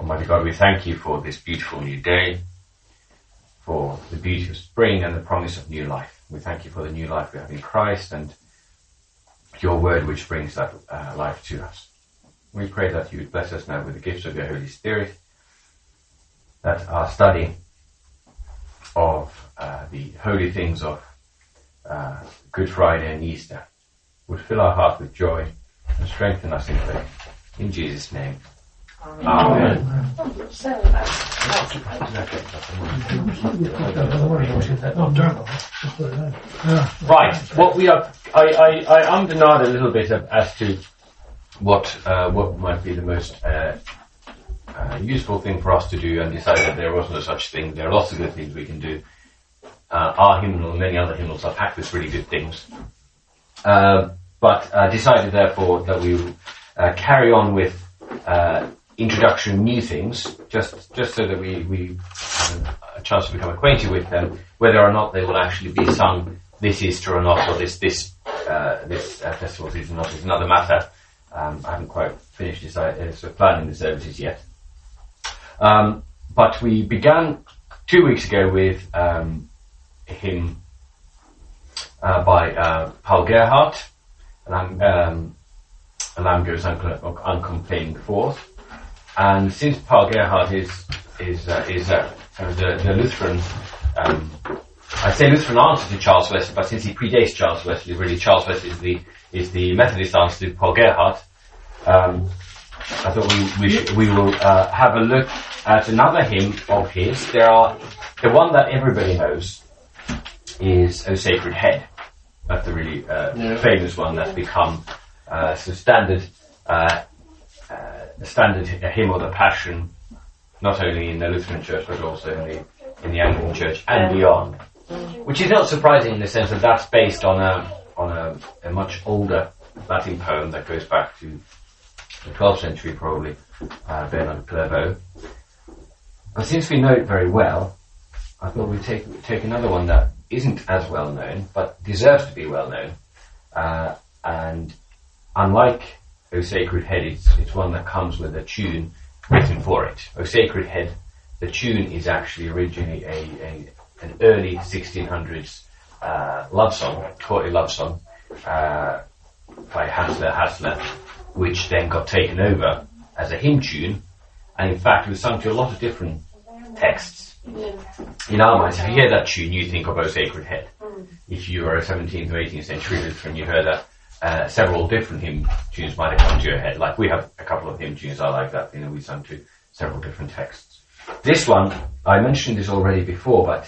Almighty God, we thank you for this beautiful new day, for the beauty of spring and the promise of new life. We thank you for the new life we have in Christ and your word which brings that life to us. We pray that you would bless us now with the gifts of your Holy Spirit, that our study of the holy things of Good Friday and Easter would fill our heart with joy and strengthen us in faith. In Jesus' name. Amen. Right. What we are, I underlined a little bit as to what might be the most useful thing for us to do, and decided that there was no such thing. There are lots of good things we can do. Our hymnal and many other hymnals are packed with really good things. But decided therefore that we will carry on with introduction of new things, just so that we have a chance to become acquainted with them, whether or not they will actually be sung this Easter or not, or this festival season or not is another matter. I haven't quite finished planning the services yet. But we began 2 weeks ago with a hymn by Paul Gerhardt, A Lamb Goes Uncomplaining Forth. And since Paul Gerhardt is the Lutheran, I say Lutheran answer to Charles Wesley, but since he predates Charles Wesley, really Charles Wesley is the Methodist answer to Paul Gerhardt. I thought we will have a look at another hymn of his. The one that everybody knows is O Sacred Head. That's the really famous one that's become standard hymn of the Passion, not only in the Lutheran Church but also in the Anglican Church and beyond. Which is not surprising in the sense that that's based on a much older Latin poem that goes back to the 12th century, probably, Bernard Clairvaux. But since we know it very well, I thought we'd take another one that isn't as well known, but deserves to be well known. And unlike O Sacred Head, it's one that comes with a tune written for it. O Sacred Head, the tune is actually originally an early 1600s love song, courtly love song, by Hassler, which then got taken over as a hymn tune, and in fact it was sung to a lot of different texts. In our minds, if you hear that tune, you think of O Sacred Head. If you are a 17th or 18th century Lutheran, you heard that several different hymn tunes might have come to your head. Like we have a couple of hymn tunes I like that, we sung to several different texts. This one, I mentioned this already before, but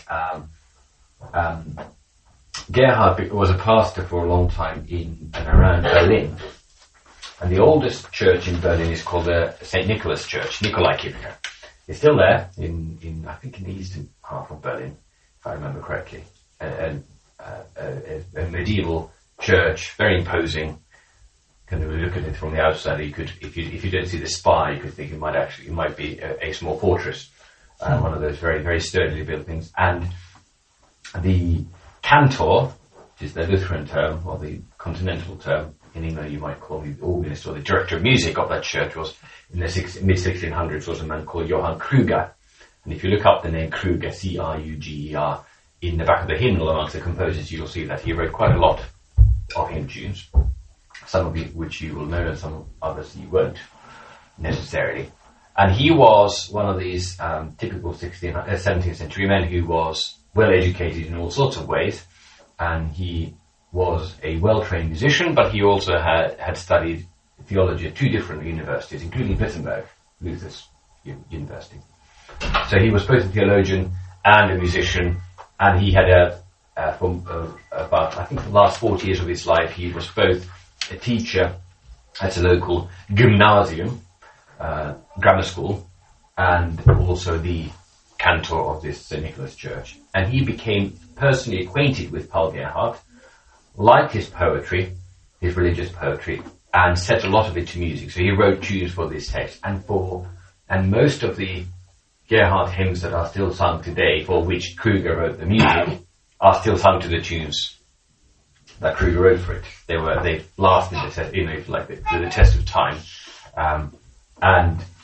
Gerhard was a pastor for a long time in and around Berlin. And the oldest church in Berlin is called the St. Nicholas Church, Nikolaikirche. It's still there in I think in the eastern half of Berlin, if I remember correctly. A medieval church, very imposing. Kind of look at it from the outside, you could, if you don't see the spire, you could think it might be a small fortress, one of those very, very sturdily built things. And the cantor, which is the Lutheran term or the continental term, in England you might call the organist or the director of music of that church, was in the mid-1600s was a man called Johann Kruger. And if you look up the name Kruger, C-R-U-G-E-R, in the back of the hymnal amongst the composers, you'll see that he wrote quite a lot of hymn tunes, some of which you will know and some others you won't necessarily. And he was one of these typical 17th century men who was well educated in all sorts of ways, and he was a well-trained musician, but he also had studied theology at two different universities, including Wittenberg, Luther's university. So he was both a theologian and a musician, and he had about, I think, the last 40 years of his life, he was both a teacher at a local gymnasium, grammar school, and also the cantor of this St. Nicholas Church. And he became personally acquainted with Paul Gerhardt, liked his poetry, his religious poetry, and set a lot of it to music. So he wrote tunes for this text, and most of the Gerhardt hymns that are still sung today, for which Kruger wrote the music, are still sung to the tunes that Kruger wrote for it. They lasted the test, the test of time. And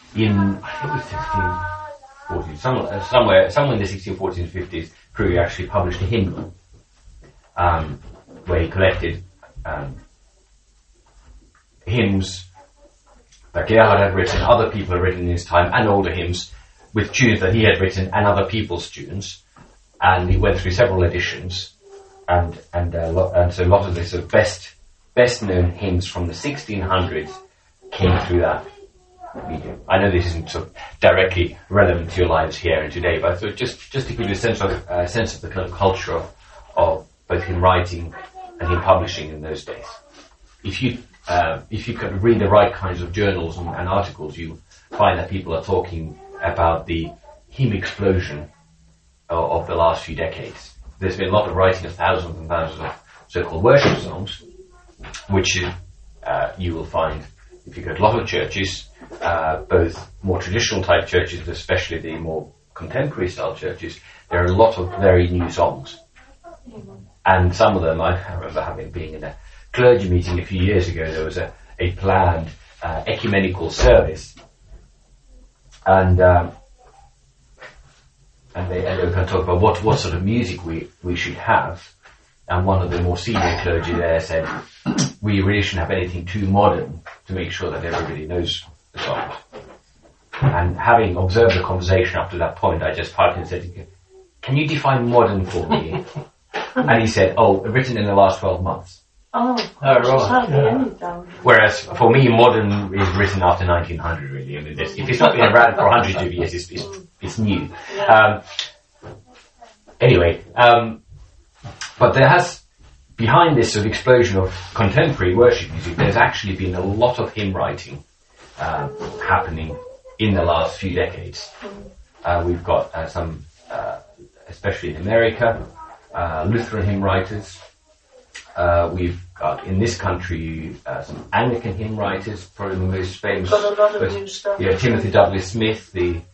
in, I think it was 1640s, somewhere in the 1640s and 50s, Crewe actually published a hymnal, where he collected hymns that Gerhard had written, other people had written in his time, and older hymns with tunes that he had written and other people's tunes. And he went through several editions, and so a lot of the sort of best known hymns from the 1600s came through that medium. I know this isn't sort of directly relevant to your lives here and today, but I thought just to give you a sense of the kind of culture of both hymn writing and hymn publishing in those days. If you could read the right kinds of journals and articles, you find that people are talking about the hymn explosion of the last few decades. There's been a lot of writing of thousands and thousands of so-called worship songs, which you will find if you go to a lot of churches, both more traditional type churches, but especially the more contemporary style churches. There are a lot of very new songs. And some of them, I remember being in a clergy meeting a few years ago. There was a planned ecumenical service, and they were going to talk about what sort of music we should have. And one of the more senior clergy there said, we really shouldn't have anything too modern to make sure that everybody knows the songs. And having observed the conversation up to that point, I just parted and said, can you define modern for me? And he said, written in the last 12 months. Right. Whereas for me, modern is written after 1900, really. I mean, if it's not been around for hundreds of years, it's new. Anyway, but there has, behind this sort of explosion of contemporary worship music, there's actually been a lot of hymn writing happening in the last few decades. We've got some, especially in America, Lutheran hymn writers. We've got in this country some Anglican hymn writers, probably the most famous. Got a lot of new stuff. Yeah, Timothy Douglas Smith,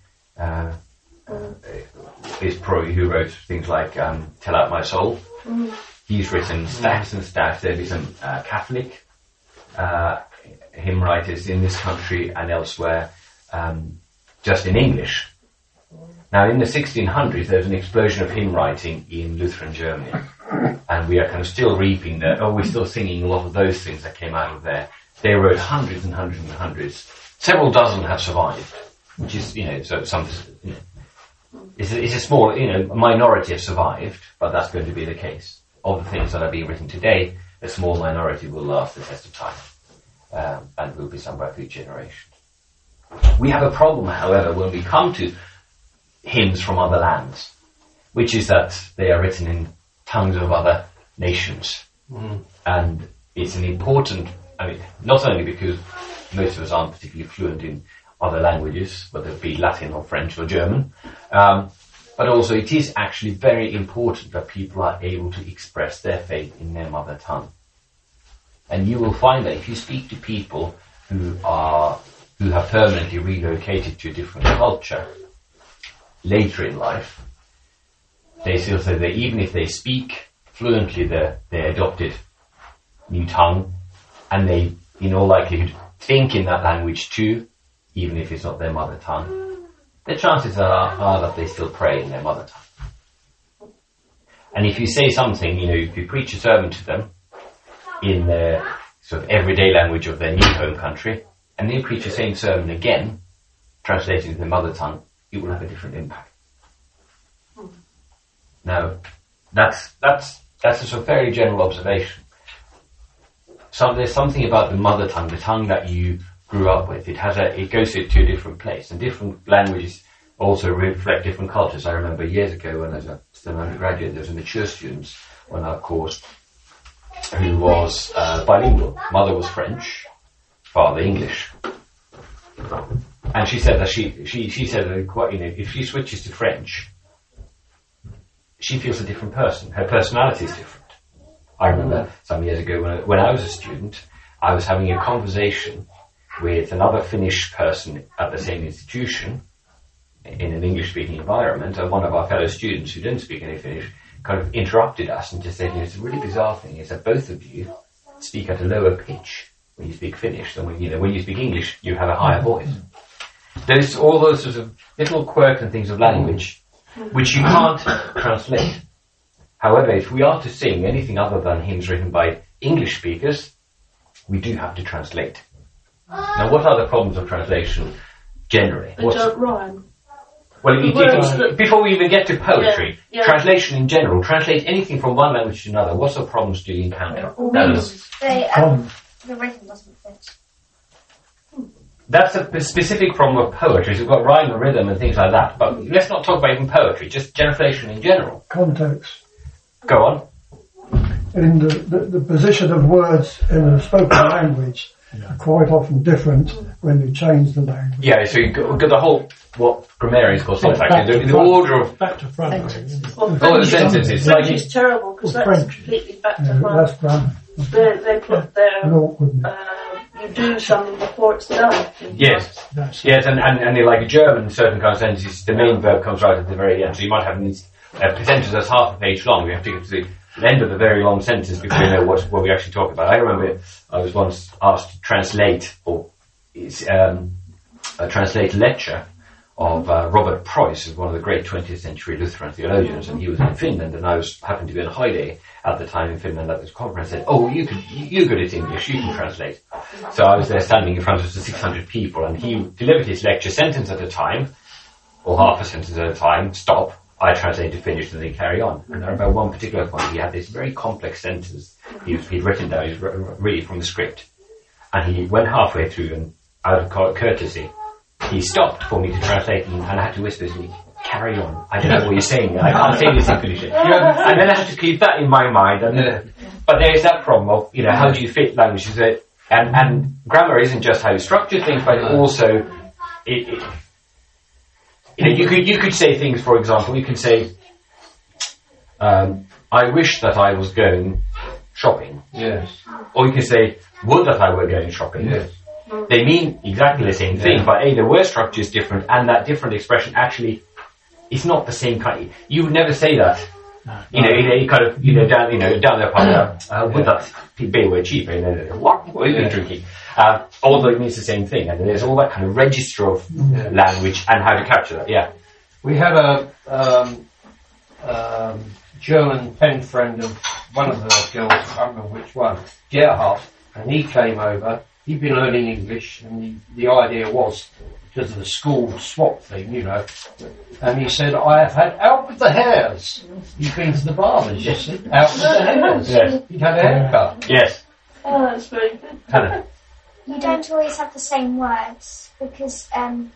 is probably who wrote things like "Tell Out My Soul." He's written stacks and stacks. There'll be some Catholic hymn writers in this country and elsewhere, just in English. Now, in the 1600s, there was an explosion of hymn writing in Lutheran Germany. And we are kind of still reaping we're still singing a lot of those things that came out of there. They wrote hundreds and hundreds and hundreds. Several dozen have survived, which is, so some, it's a small, minority have survived, but that's going to be the case. Of the things that are being written today, a small minority will last the test of time, and will be sung by 3 generations. We have a problem, however, when we come to hymns from other lands, which is that they are written in tongues of other nations. And it's an important, not only because most of us aren't particularly fluent in other languages, whether it be Latin or French or German, but also it is actually very important that people are able to express their faith in their mother tongue. And you will find that if you speak to people who have permanently relocated to a different culture later in life, they still say that even if they speak fluently their adopted new tongue, and they, in all likelihood, think in that language too, even if it's not their mother tongue, the chances are that they still pray in their mother tongue. And if you say something, if you preach a sermon to them in their sort of everyday language of their new home country, and then you preach the same sermon again, translated in their mother tongue, it will have a different impact. Now, that's a sort of very general observation. So there's something about the mother tongue, the tongue that you grew up with. It goes to a different place, and different languages also reflect different cultures. I remember years ago when I was still an undergraduate, there was a mature student on our course who was bilingual. Mother was French, father English. And she said that she said that quite, if she switches to French, she feels a different person. Her personality is different. I remember some years ago when I was a student, I was having a conversation with another Finnish person at the same institution in an English-speaking environment, and one of our fellow students who didn't speak any Finnish kind of interrupted us and just said, it's a really bizarre thing is that both of you speak at a lower pitch when you speak Finnish than when you speak English, you have a higher voice. There's all those sorts of little quirks and things of language which you can't translate. However, if we are to sing anything other than hymns written by English speakers, we do have to translate. Now, what are the problems of translation generally? They don't rhyme. Well, before we even get to poetry, translation in general, translate anything from one language to another, what sort of problems do you encounter? The rhythm doesn't fit. That's a specific problem of poetry. So we've got rhyme and rhythm and things like that. But let's not talk about even poetry, just translation in general. Context. Go on. In the position of words in a spoken language are quite often different when you change the language. Yeah, so you've got the whole, what grammarians call syntax, the order of... Back to front. the sentences. French is terrible because that's completely back to front. That's grammar. They put their... you do something before it's done. Yes, and like German, in certain kind of sentences, the main verb comes right at the very end. So you might have a sentence that's half a page long. We have to get to the end of the very long sentence before we know what we actually talk about. I remember I was once asked to translate a translate lecture of Robert Preuss, one of the great 20th century Lutheran theologians, and he was in Finland, and I happened to be on holiday at the time in Finland at this conference. I said, "Oh, you're good at English, you can translate." So I was there standing in front of 600 people, and he delivered his lecture sentence at a time, or half a sentence at a time, stop, I translate to finish, and then carry on. And I remember one particular point, he had this very complex sentence he'd written down, he was really from the script, and he went halfway through, and out of courtesy, he stopped for me to translate, and I had to whisper to me, "Carry on. I don't know what you're saying. I can't say this and finish it." And then I had to keep that in my mind. But there is that problem of, how do you fit languages? And grammar isn't just how you structure things, but also, you could say things. For example, you can say, "I wish that I was going shopping." Yes. Or you can say, "Would that I were going shopping." Yes. They mean exactly the same thing, but the word structure is different, and that different expression actually is not the same kind. You would never say that. You kind of, down there, would that be a word cheaper? What are you drinking? Although it means the same thing, and there's all that kind of register of language and how to capture that. Yeah. We had a German pen friend of one of the girls, I can't remember which one, Gerhard, and he came over. He'd been learning English, and the idea was, because of the school swap thing, and he said, "I have had out with the hairs." He'd been to the barbers, you see, out with the hairs. Yes. He'd had a haircut. Yes. Oh, that's very good. Hannah. You don't always have the same words because,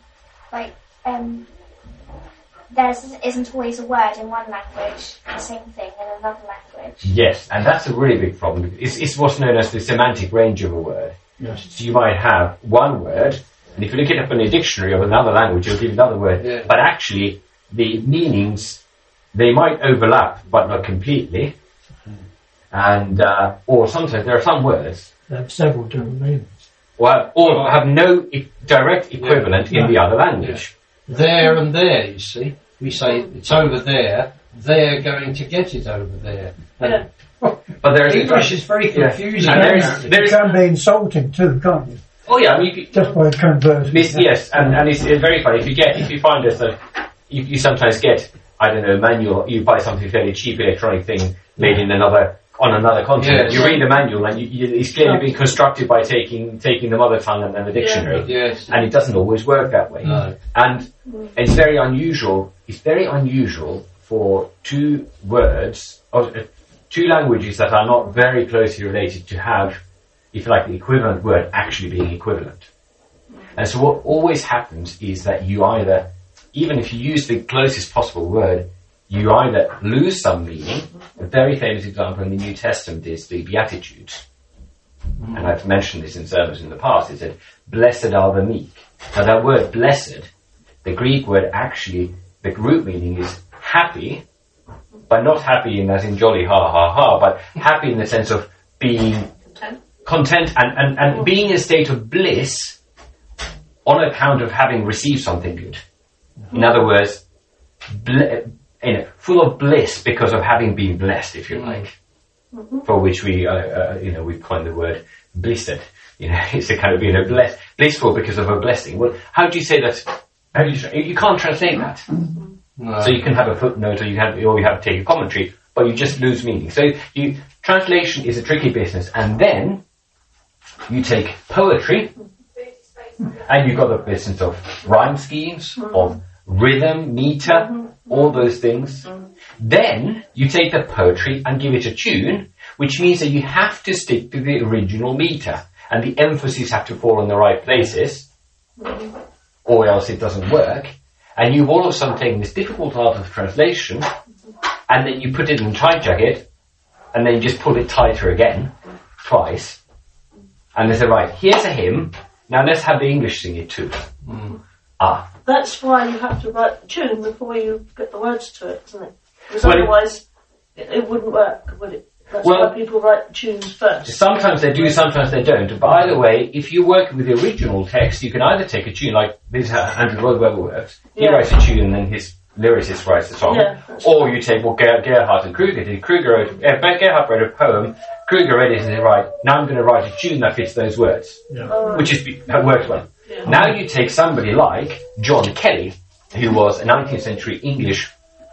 there isn't always a word in one language, the same thing in another language. Yes, and that's a really big problem. It's what's known as the semantic range of a word. Yes. So you might have one word, and if you look it up in a dictionary of another language, you'll give another word. Yeah. But actually, the meanings, they might overlap, but not completely. And, or sometimes there are some words. They have several different meanings. Or have no direct equivalent in the other language. Yeah. There and there, you see. We say, it's over there, they're going to get it over there. Yeah. But there's English is very confusing. And It can be insulting too, can't you? Oh yeah, I mean, Just by conversion. yes, and it's very funny. If you find this that you sometimes get, I don't know, manual. You buy something fairly cheap electronic thing made in another continent. Yes. You read the manual, and it's clearly been constructed by taking the mother tongue and the dictionary. Yes. And it doesn't always work that way. No. And it's very unusual. It's very unusual for two words or two languages that are not very closely related to have, if you like, the equivalent word actually being equivalent. And so what always happens is that you either, even if you use the closest possible word, you either lose some meaning. A very famous example in the New Testament is the Beatitudes. And I've mentioned this in sermons in the past. It said, "Blessed are the meek." Now that word blessed, the Greek word actually, the root meaning is happy, but not happy in as in jolly ha ha ha, but happy in the sense of being content and being in a state of bliss on account of having received something good. In other words, full of bliss because of having been blessed, if you like, for which we, we've coined the word blissed. it's a kind of, blissful because of a blessing. Well, how do you say that? You can't translate that. No. So you can have a footnote, or you have to take a commentary, but you just lose meaning. So translation is a tricky business, and then you take poetry, and you've got the business of rhyme schemes, of rhythm, meter, all those things. Then you take the poetry and give it a tune, which means that you have to stick to the original meter, and the emphasis have to fall in the right places, or else it doesn't work. And you've all of a sudden taken this difficult art of translation, and then you put it in a tight jacket, and then you just pull it tighter again, twice, and they say, right, here's a hymn, now let's have the English sing it too. That's why you have to write the tune before you get the words to it, isn't it? Because otherwise it wouldn't work, would it? That's why people write the tunes first. Sometimes they do, sometimes they don't. But either way, if you work with the original text, you can either take a tune, like this is how Andrew Lloyd Webber works. He writes a tune and then his lyricist writes the song. Or you take what Gerhardt and Kruger did. Gerhardt wrote a poem, Kruger read it and said, right, now I'm going to write a tune that fits those words. Which worked well. Now you take somebody like John Kelly, who was a 19th century English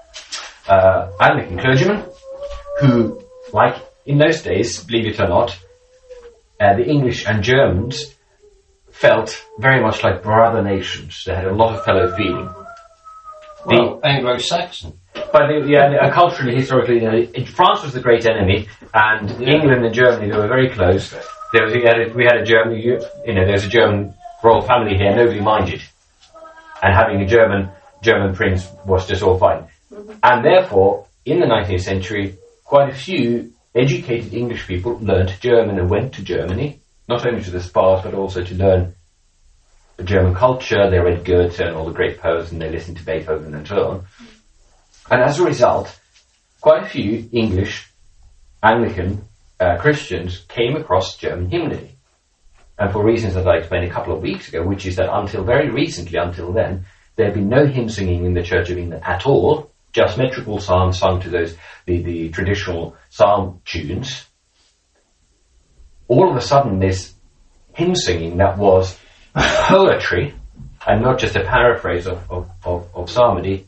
Anglican clergyman, who, like in those days, believe it or not, the English and Germans felt very much like brother nations. They had a lot of fellow feeling. Well, Anglo-Saxon. But culturally, historically, France was the great enemy, and England and Germany, they were very close. We had a German, there's a German royal family here, nobody minded. And having a German prince was just all fine. And therefore, in the 19th century, quite a few educated English people learned German and went to Germany, not only to the spas, but also to learn the German culture. They read Goethe and all the great poets, and they listened to Beethoven and so on. And as a result, quite a few English Anglican Christians came across German hymnody. And for reasons that I explained a couple of weeks ago, which is that until very recently, until then, there had been no hymn singing in the Church of England at all, just metrical psalms sung to the traditional psalm tunes. All of a sudden, this hymn singing that was poetry, and not just a paraphrase of psalmody,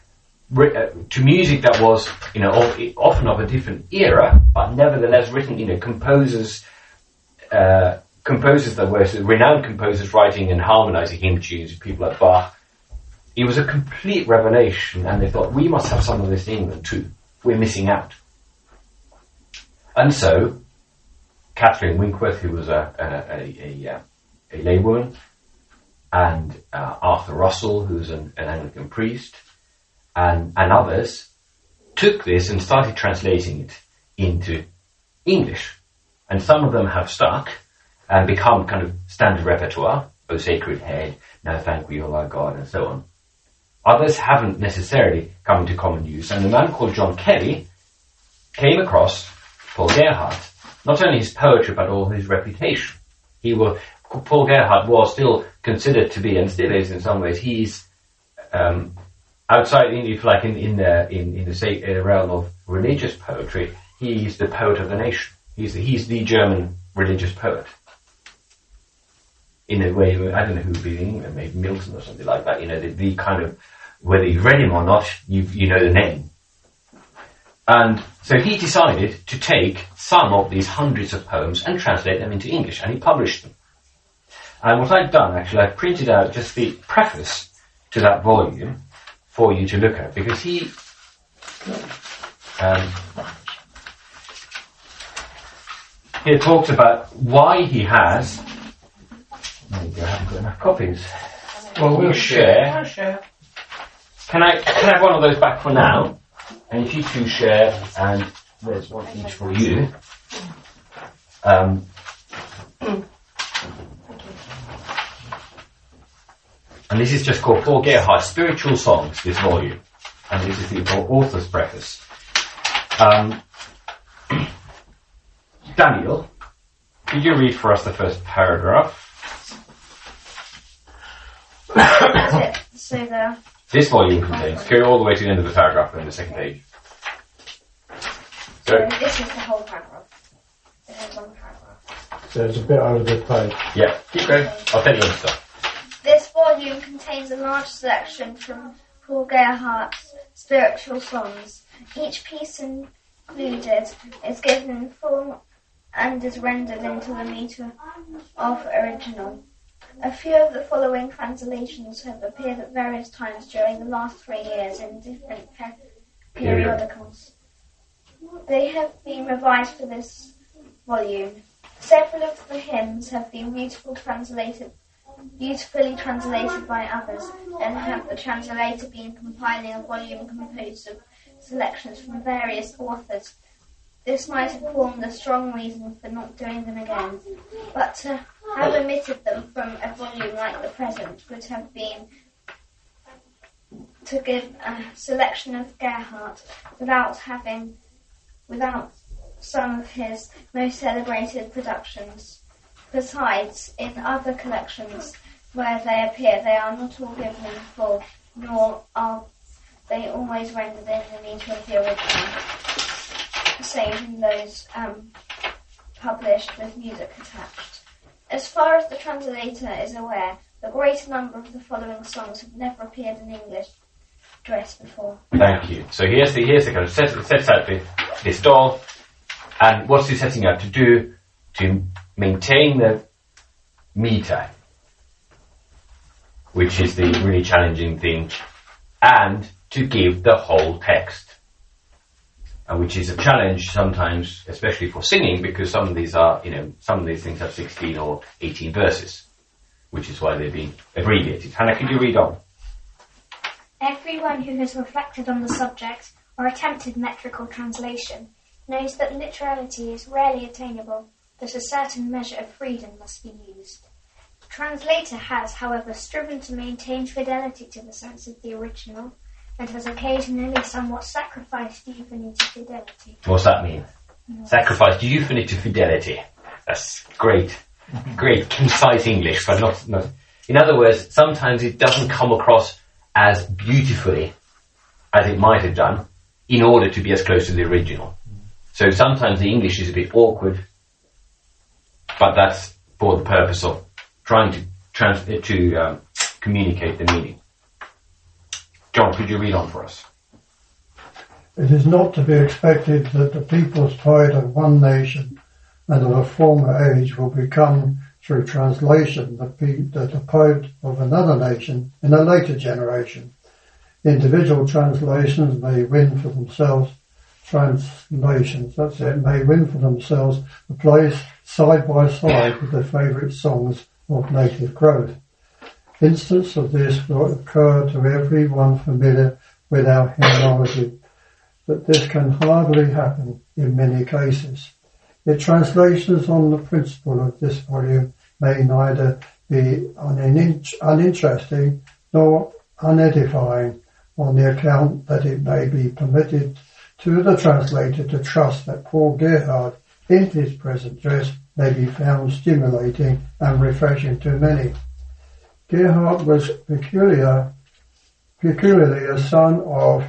to music that was, often of a different era, but nevertheless written, composers that were renowned composers writing and harmonizing hymn tunes, people like Bach. It was a complete revelation, and they thought, we must have some of this in England too. We're missing out. And so, Catherine Winkworth, who was a laywoman, and Arthur Russell, who was an Anglican priest, and others, took this and started translating it into English. And some of them have stuck and become kind of standard repertoire, O Sacred Head, Now Thank We All Our God, and so on. Others haven't necessarily come into common use, and a man called John Kelly came across Paul Gerhardt, not only his poetry but all his reputation. Paul Gerhardt was still considered to be, and still is in some ways, he's outside, if like in the realm of religious poetry, he's the poet of the nation. He's the German religious poet. In a way, I don't know who would be in England, maybe Milton or something like that. The kind of, whether you've read him or not, you know the name. And so he decided to take some of these hundreds of poems and translate them into English, and he published them. And what I've done, actually, I've printed out just the preface to that volume for you to look at, because he here talks about why he has. There you go, I haven't got enough copies. Well, we'll share. I'll share. Can I have one of those back for now? And if you two share, and there's one each for you. And this is just called Paul Gerhardt, Spiritual Songs, this volume. And this is the author's preface. Daniel, could you read for us the first paragraph? So this volume contains, go all the way to the end of the paragraph in the second page. So this is the whole paragraph. It ends on the paragraph. There's a bit over the page. Yeah, keep going. I'll tell you other stuff. This volume contains a large selection from Paul Gerhardt's spiritual songs. Each piece included is given in full and is rendered into the metre of original. A few of the following translations have appeared at various times during the last 3 years in different periodicals. They have been revised for this volume. Several of the hymns have been beautifully translated by others, and have the translator been compiling a volume composed of selections from various authors. This might have formed a strong reason for not doing them again, but to have omitted them from a volume like the present would have been to give a selection of Gerhardt without some of his most celebrated productions. Besides, in other collections where they appear, they are not all given in full, nor are they always rendered in the metre of the original, save in those published with music attached. As far as the translator is aware, the greater number of the following songs have never appeared in English dress before. Thank you. So here's the kind of sets out this doll, and what's he setting out to do? To maintain the meter, which is the really challenging thing, and to give the whole text, and which is a challenge sometimes, especially for singing, because some of these things have 16 or 18 verses, which is why they've been abbreviated. Hannah, could you read on? Everyone who has reflected on the subject or attempted metrical translation knows that literality is rarely attainable, that a certain measure of freedom must be used. The translator has, however, striven to maintain fidelity to the sense of the original, and has occasionally somewhat sacrificed euphony to fidelity. What's that mean? Sacrificed euphony to fidelity. That's great, concise English, but not. In other words, sometimes it doesn't come across as beautifully as it might have done in order to be as close to the original. So sometimes the English is a bit awkward, but that's for the purpose of trying to communicate the meaning. John, could you read on for us? It is not to be expected that the people's pride of one nation and of a former age will become, through translation, the pride of another nation in a later generation. Individual translations may win for themselves may win for themselves a place side by side with their favourite songs of native growth. Instance of this will occur to everyone familiar with our hymnology, but this can hardly happen in many cases. Yet translations on the principle of this volume may neither be uninteresting nor unedifying, on the account that it may be permitted to the translator to trust that Paul Gerhardt in his present dress may be found stimulating and refreshing to many. Gerhardt was peculiarly a son of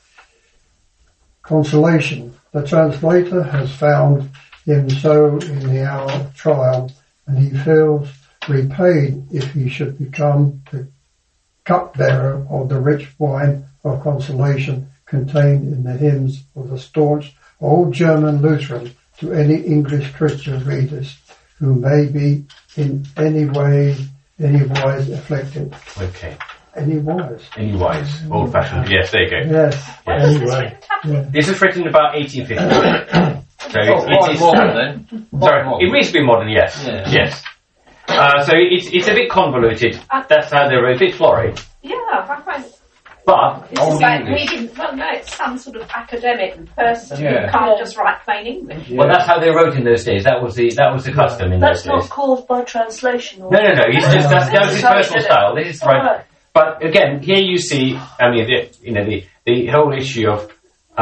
consolation. The translator has found him so in the hour of trial, and he feels repaid if he should become the cupbearer of the rich wine of consolation contained in the hymns of the staunch old German Lutheran to any English Christian readers who may be in any wise afflicted. Okay. Any wise, old-fashioned. Yes, there you go. Yes. Anyway. Yeah. This was written about 1850. So it's modern then. Sorry, it needs to be modern. Yes. Yeah. Yes. So it's a bit convoluted. That's how they wrote it. A bit florid. Yeah, I find it. But It's just like reading, well, no, it's some sort of academic person who can't just write plain English. well, that's how they wrote in those days. That was the custom in That's those not days. caused by translation. Or No. He's just that was his personal style. This is right. Right. But again, here you see, I mean, the whole issue of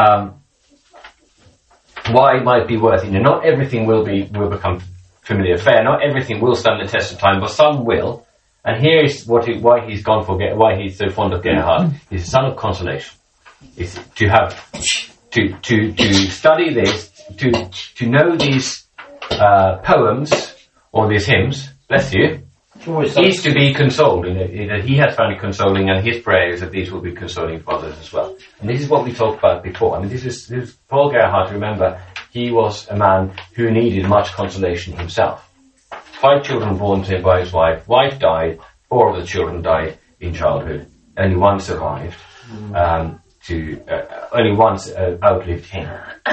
why it might be worth. Not everything will become familiar fare. Not everything will stand the test of time, but some will. And here is why he's gone for why he's so fond of Gerhardt. He's a son of consolation. Is to have to study this, to know these poems all these hymns, bless you, is to be consoled. He has found it consoling, and his prayer is that these will be consoling for others as well. And this is what we talked about before. I mean, this is Paul Gerhardt. Remember, he was a man who needed much consolation himself. 5 children born to him by his wife. Wife died. 4 of the children died in childhood. Only one survived. Only one outlived him.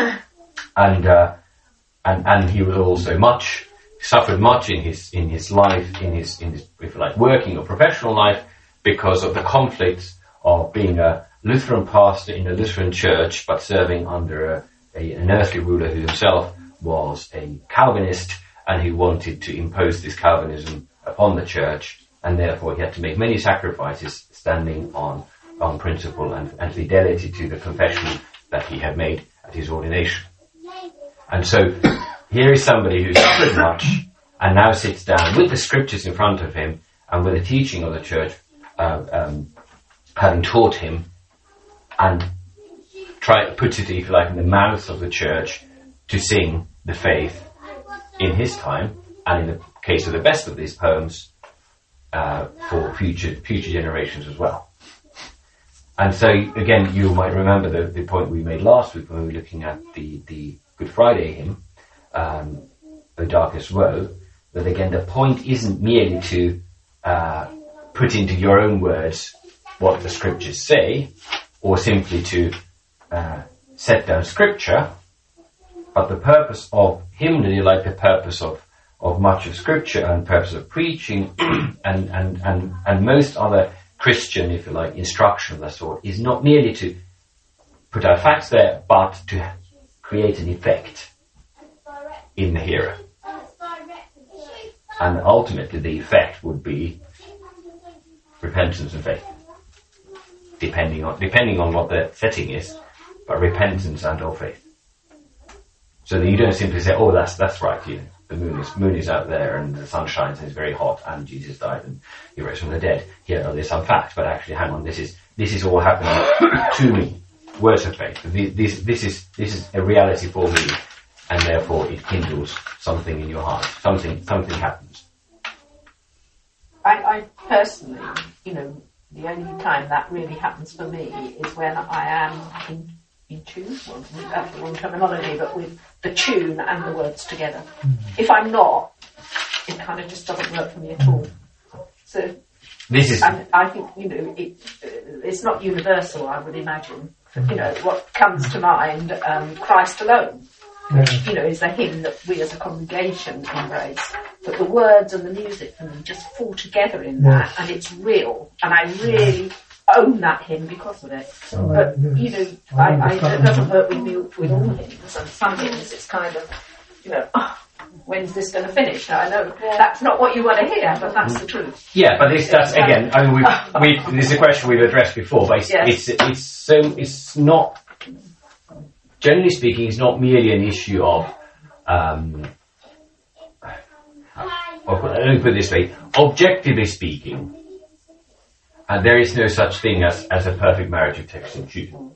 And he was also suffered much in his life, in his if you like, working or professional life, because of the conflicts of being a Lutheran pastor in a Lutheran church, but serving under an earthly ruler who himself was a Calvinist, and who wanted to impose this Calvinism upon the church, and therefore he had to make many sacrifices, standing on principle and fidelity to the confession that he had made at his ordination. And so here is somebody who suffered much and now sits down with the scriptures in front of him and with the teaching of the church having taught him, and puts it, if you like, in the mouth of the church to sing the faith in his time, and in the case of the best of these poems, for future generations as well. And so, again, you might remember the point we made last week when we were looking at the Good Friday hymn, O Darkest Woe, that again the point isn't merely to put into your own words what the scriptures say, or simply to set down scripture, but the purpose of hymnody, like the purpose of much of scripture and purpose of preaching and most other Christian, if you like, instruction of that sort, is not merely to put our facts there, but to create an effect in the hearer. And ultimately the effect would be repentance and faith, depending on what the setting is, but repentance and or faith. So that you don't simply say, oh, that's right, you know, the moon is out there and the sun shines and it's very hot and Jesus died and he rose from the dead. Here are there some facts, but actually, hang on, this is all happening to me. Words of faith. This is a reality for me, and therefore it kindles something in your heart. Something happens. I personally, you know, the only time that really happens for me is when I am in tune, well, that's the wrong terminology, but with the tune and the words together. If I'm not, it kind of just doesn't work for me at all. So this is, and I think, you know, it's not universal, I would imagine. You know, what comes to mind, Christ Alone, which, you know, is a hymn that we as a congregation embrace. But the words and the music for me just fall together in that, and it's real. And I really own that hymn because of it. But, you know, it doesn't work with me with all hymns. And some hymns, it's kind of, you know, when's this going to finish? Now, I know that's not what you want to hear, but that's the truth. Yeah, but that's again, I mean, this is a question we've addressed before, but it's not, generally speaking, it's not merely an issue of, let me put it this way, objectively speaking, there is no such thing as a perfect marriage of text and tune.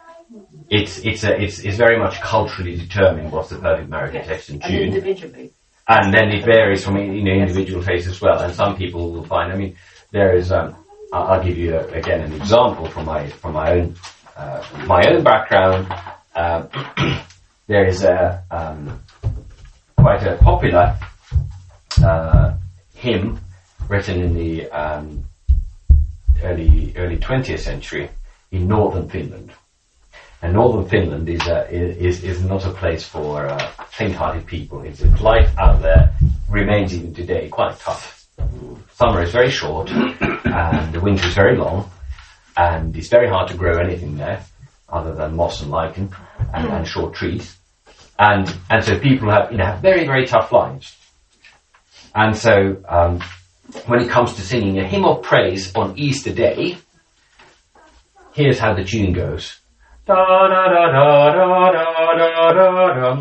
It's very much culturally determined what's the perfect marriage of text and tune. And individually. And then it varies from individual faith as well. And some people will find, I mean, there is, I'll give you again an example from my own background. There is quite a popular hymn written in the early 20th century in northern Finland. And northern Finland is not a place for faint-hearted people. It's life out there remains even today quite tough. Summer is very short, and the winter is very long, and it's very hard to grow anything there other than moss and lichen and short trees. And so people have very, very tough lives. And so when it comes to singing a hymn of praise on Easter Day, here's how the tune goes. Da da da da da da da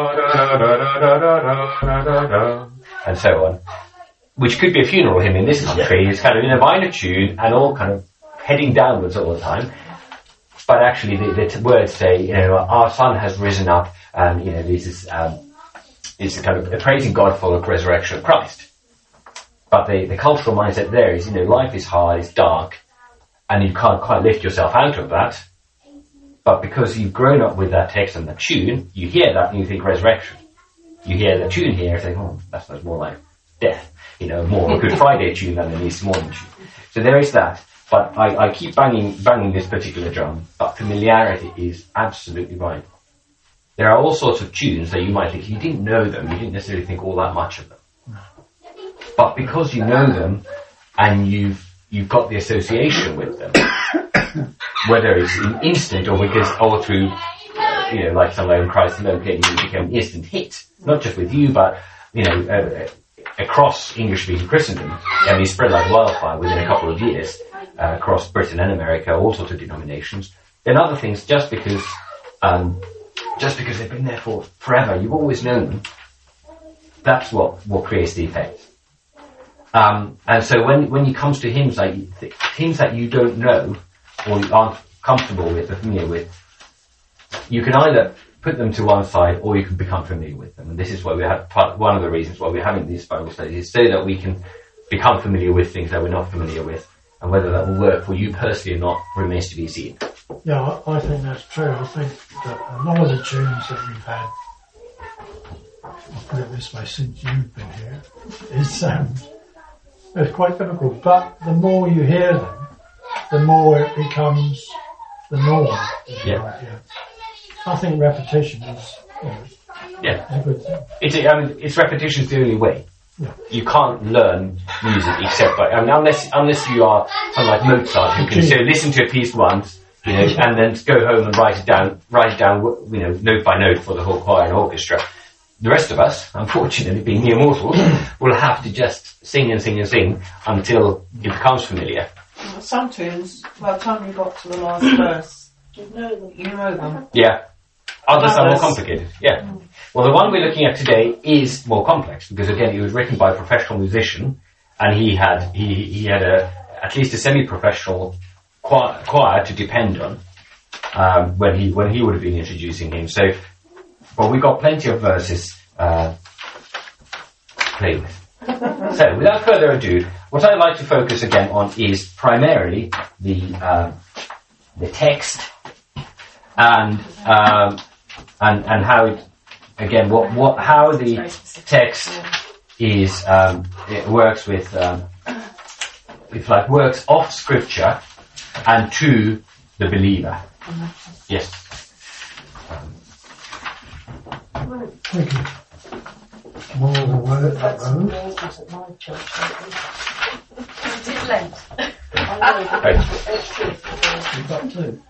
da, and so on, which could be a funeral hymn in this country. It's kind of in a minor tune and all kind of heading downwards all the time. But actually, the words say, our Son has risen up, and this is It's a kind of praising God for the resurrection of Christ. But the cultural mindset there is, life is hard, it's dark, and you can't quite lift yourself out of that. But because you've grown up with that text and the tune, you hear that and you think resurrection. You hear the tune here and think, that sounds more like death. More a Good Friday tune than an Easter morning tune. So there is that. But I keep banging this particular drum, but familiarity is absolutely right. There are all sorts of tunes that you might think, you didn't know them, you didn't necessarily think all that much of them. But because you know them and you've got the association with them, whether it's instant or through, like some like Christ Alone became an instant hit, not just with you, but across English-speaking Christendom, and he spread like wildfire within a couple of years across Britain and America, all sorts of denominations. Then other things, just because they've been there for forever, you've always known them. That's what creates the effect. And so when you comes to hymns that you don't know or you aren't comfortable with or familiar with, you can either put them to one side or you can become familiar with them. And this is why we have one of the reasons why we're having these Bible studies, is so that we can become familiar with things that we're not familiar with, and whether that will work for you personally or not remains to be seen. Yeah, I think that's true. I think that a lot of the tunes that we've had, I'll put it this way, since you've been here, is it's quite difficult. But the more you hear them, the more it becomes the norm. Yeah. I think repetition is a good thing. It's repetition's the only way. Yeah. You can't learn music except by, unless you are someone like Mozart who can listen to a piece once, and then go home and write it down, note by note for the whole choir and orchestra. The rest of us, unfortunately, being mere mortals, will have to just sing and sing and sing until it becomes familiar. Well, some tunes, by the time you got to the last verse, you know them. Yeah. Others are more complicated. Yeah. Well, the one we're looking at today is more complex because, again, it was written by a professional musician, and he had at least a semi-professional choir to depend on when he would have been introducing him. So, well, we've got plenty of verses to play with. So, without further ado, what I'd like to focus again on is primarily the text and how it, again, how the text is it works with works off Scripture and to the believer. Yes. Thank you. More of the word at home. At my church. It is Lent. We've got two.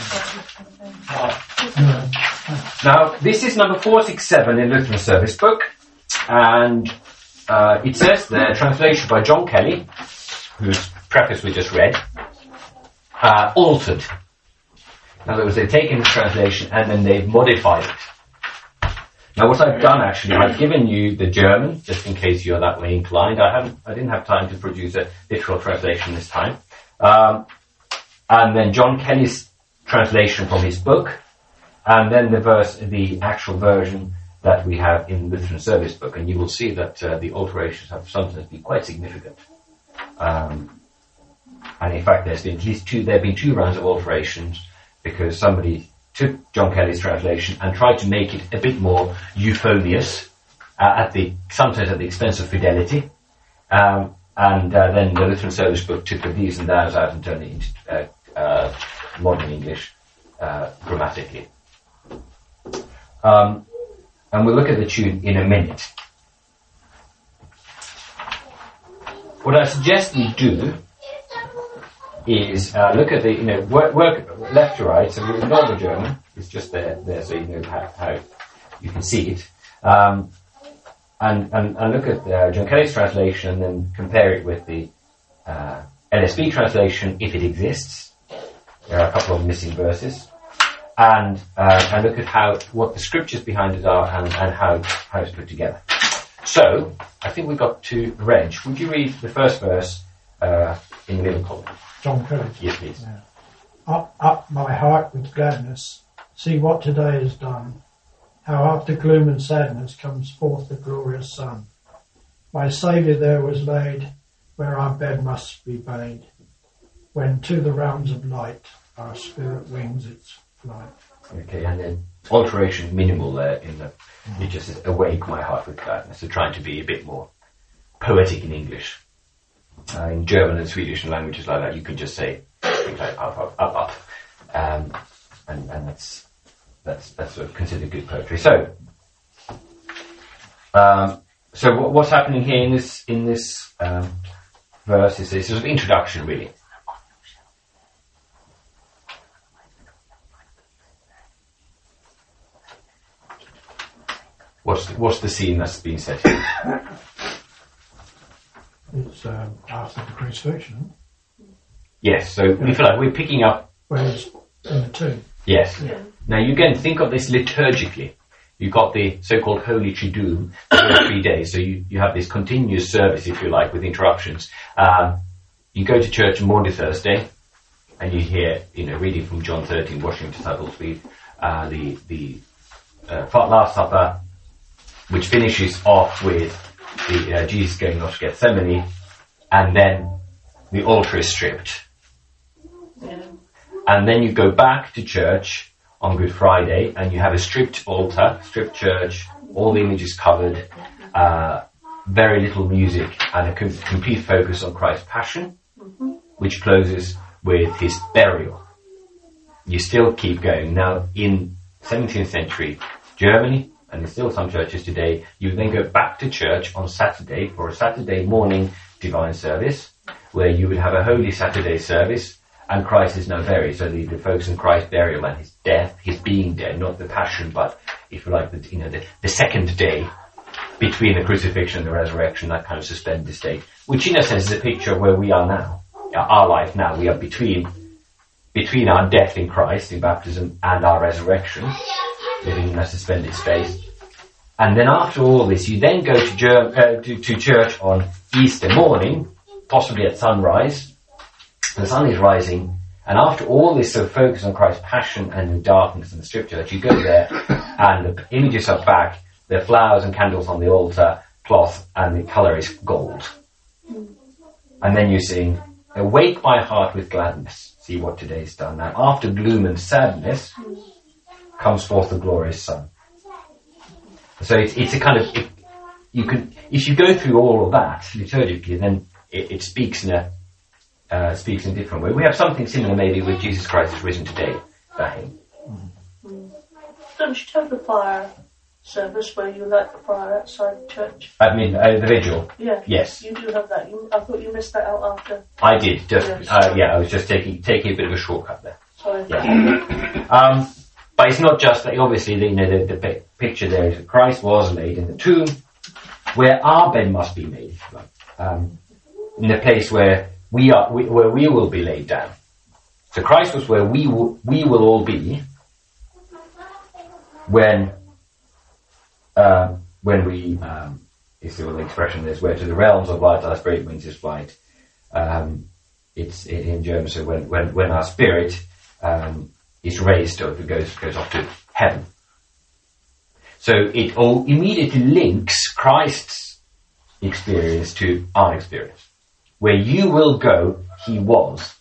Now, this is number 467 in Lutheran Service Book, and it says there, translation by John Kelly, whose preface we just read, altered. In other words, they've taken the translation and then they've modified it. Now, what I've done actually, I've given you the German, just in case you're that way inclined. I didn't have time to produce a literal translation this time. And then John Kelly's translation from his book, and then the actual version that we have in the Lutheran Service Book. And you will see that the alterations have sometimes been quite significant. And in fact, there have been two rounds of alterations because somebody took John Kelly's translation and tried to make it a bit more euphonious, sometimes at the expense of fidelity. And then the Lutheran Service Book took the these and thous out and turned it into modern English grammatically. And we'll look at the tune in a minute. What I suggest we do is look at the, work left to right, so we ignore the German, it's just there so you know how you can see it. And look at John Kelly's translation and then compare it with the LSB translation, if it exists. There are a couple of missing verses. And look at what the scriptures behind it are and how it's put together. So, I think we got to Reg. Would you read the first verse in the middle column? John Kelly. Yes, please. Yeah. Up my heart with gladness. See what today is done. how after gloom and sadness comes forth the glorious sun. My Saviour there was laid, where our bed must be made, when to the realms of light our spirit wings its flight. Okay, and then alteration minimal there in the, it just says, awake my heart with gladness. So trying to be a bit more poetic in English. In German and Swedish and languages like that, you can just say things like up, up, up, up. And that's sort of considered good poetry. So, what's happening here in this verse is a sort of introduction, really. What's the scene that's being set here? It's after the crucifixion. Yes, so we feel like we're picking up. Whereas in the tomb. Yes. Yeah. Now you can think of this liturgically. You've got the so-called Holy Triduum for 3 days, so you have this continuous service, if you like, with interruptions. You go to church on Maundy Thursday, and you hear, reading from John 13, washing disciples' feet, the Last Supper, which finishes off with the Jesus going off to Gethsemane, and then the altar is stripped. Yeah. And then you go back to church on Good Friday, and you have a stripped altar, stripped church, all the images covered, very little music, and a complete focus on Christ's passion, which closes with his burial. You still keep going. Now, in 17th century Germany, and in still some churches today, you then go back to church on Saturday for a Saturday morning divine service, where you would have a Holy Saturday service, and Christ is now buried. So the focus on Christ's burial and his death, his being dead, not the passion, but if you like, the second day between the crucifixion and the resurrection, that kind of suspended state, which in a sense is a picture of where we are now, our life now. We are between our death in Christ, in baptism, and our resurrection, living in a suspended space. And then after all this, you then go to church on Easter morning, possibly at sunrise. The sun is rising, and after all this sort of focus on Christ's passion and the darkness and the stripped church, you go there, and the images are back, there are flowers and candles on the altar, cloth, and the colour is gold. And then you sing, awake my heart with gladness, see what today's done. Now, after gloom and sadness comes forth the glorious sun. So it's a kind of, if you go through all of that liturgically, then it speaks in a different way. We have something similar maybe with Jesus Christ is risen today, that hymn. Don't you have the fire service where you light the fire outside the church? I mean, the vigil. Yeah. Yes. You do have that. I thought you missed that out after. I did. Yes. I was just taking a bit of a shortcut there. Sorry. Yeah. But it's not just that. Obviously, the picture there is that Christ was laid in the tomb, where our bed must be made, in the place where we will be laid down. So Christ was where we will all be when we, is the expression is where to the realms of light our spirit wings his flight. It's in German, so when our spirit is raised or goes off to heaven. So it all immediately links Christ's experience to our experience. Where you will go, he was.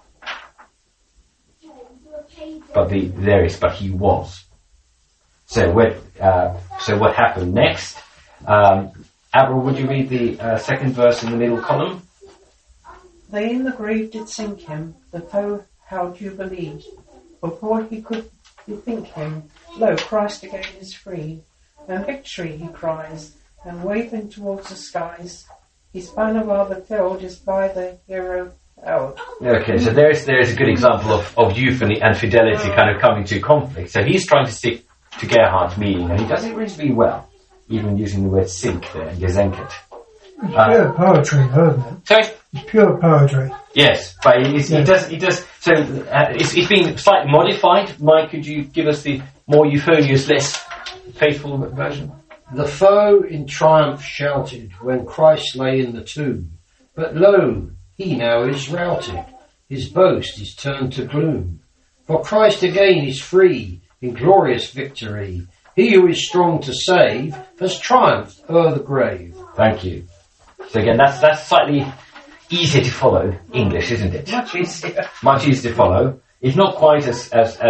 But he was. So what happened next? Avril, would you read the second verse in the middle column? They in the grave did sink him, the foe held jubilee. Before he could bethink him, lo, Christ again is free. And victory, he cries, and waving towards the skies, his banner rather filled is by the hero held. Okay, so there's a good example of euphony and fidelity kind of coming to conflict. So he's trying to stick to Gerhardt's meaning, and he does it reasonably well, even using the word sink there, gesenket. It's pure poetry, isn't it? Sorry? It's pure poetry. Yes, but it does. So it's been slightly modified. Mike, could you give us the more euphonious, less faithful version? The foe in triumph shouted when Christ lay in the tomb. But lo, he now is routed. His boast is turned to gloom. For Christ again is free in glorious victory. He who is strong to save has triumphed o'er the grave. Thank you. So again, that's slightly easier to follow English, isn't it? Much easier. Much easier to follow. It's not quite as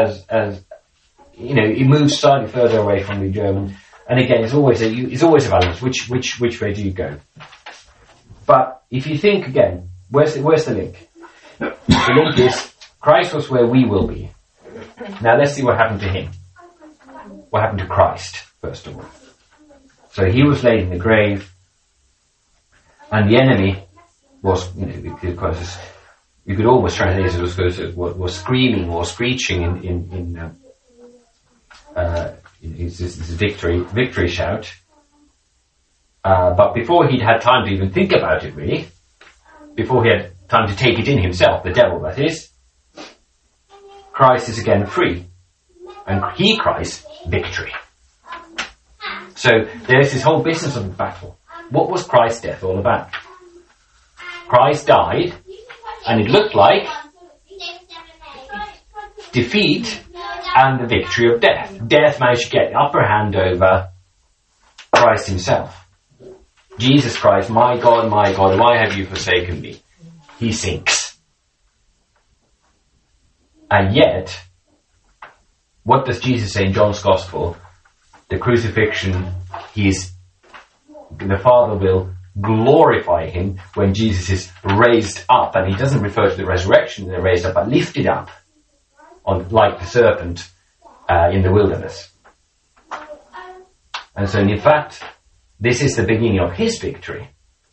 it moves slightly further away from the German. And again, it's always a balance. Which way do you go? But if you think again, where's the link? The link is Christ was where we will be. Now let's see what happened to him. What happened to Christ, first of all. So he was laid in the grave, and the enemy was, because you could almost translate it was screaming or screeching in this victory shout. But before he'd had time to even think about it, really, before he had time to take it in himself, the devil that is, Christ is again free. And he cries, victory. So there's this whole business of the battle. What was Christ's death all about? Christ died, and it looked like defeat and the victory of death. Death managed to get the upper hand over Christ himself. Jesus cries, my God, why have you forsaken me? He sinks. And yet, what does Jesus say in John's Gospel? The crucifixion, the Father will glorify him when Jesus is raised up. And he doesn't refer to the resurrection, the raised up, but lifted up, like the serpent in the wilderness. And so in fact, this is the beginning of his victory.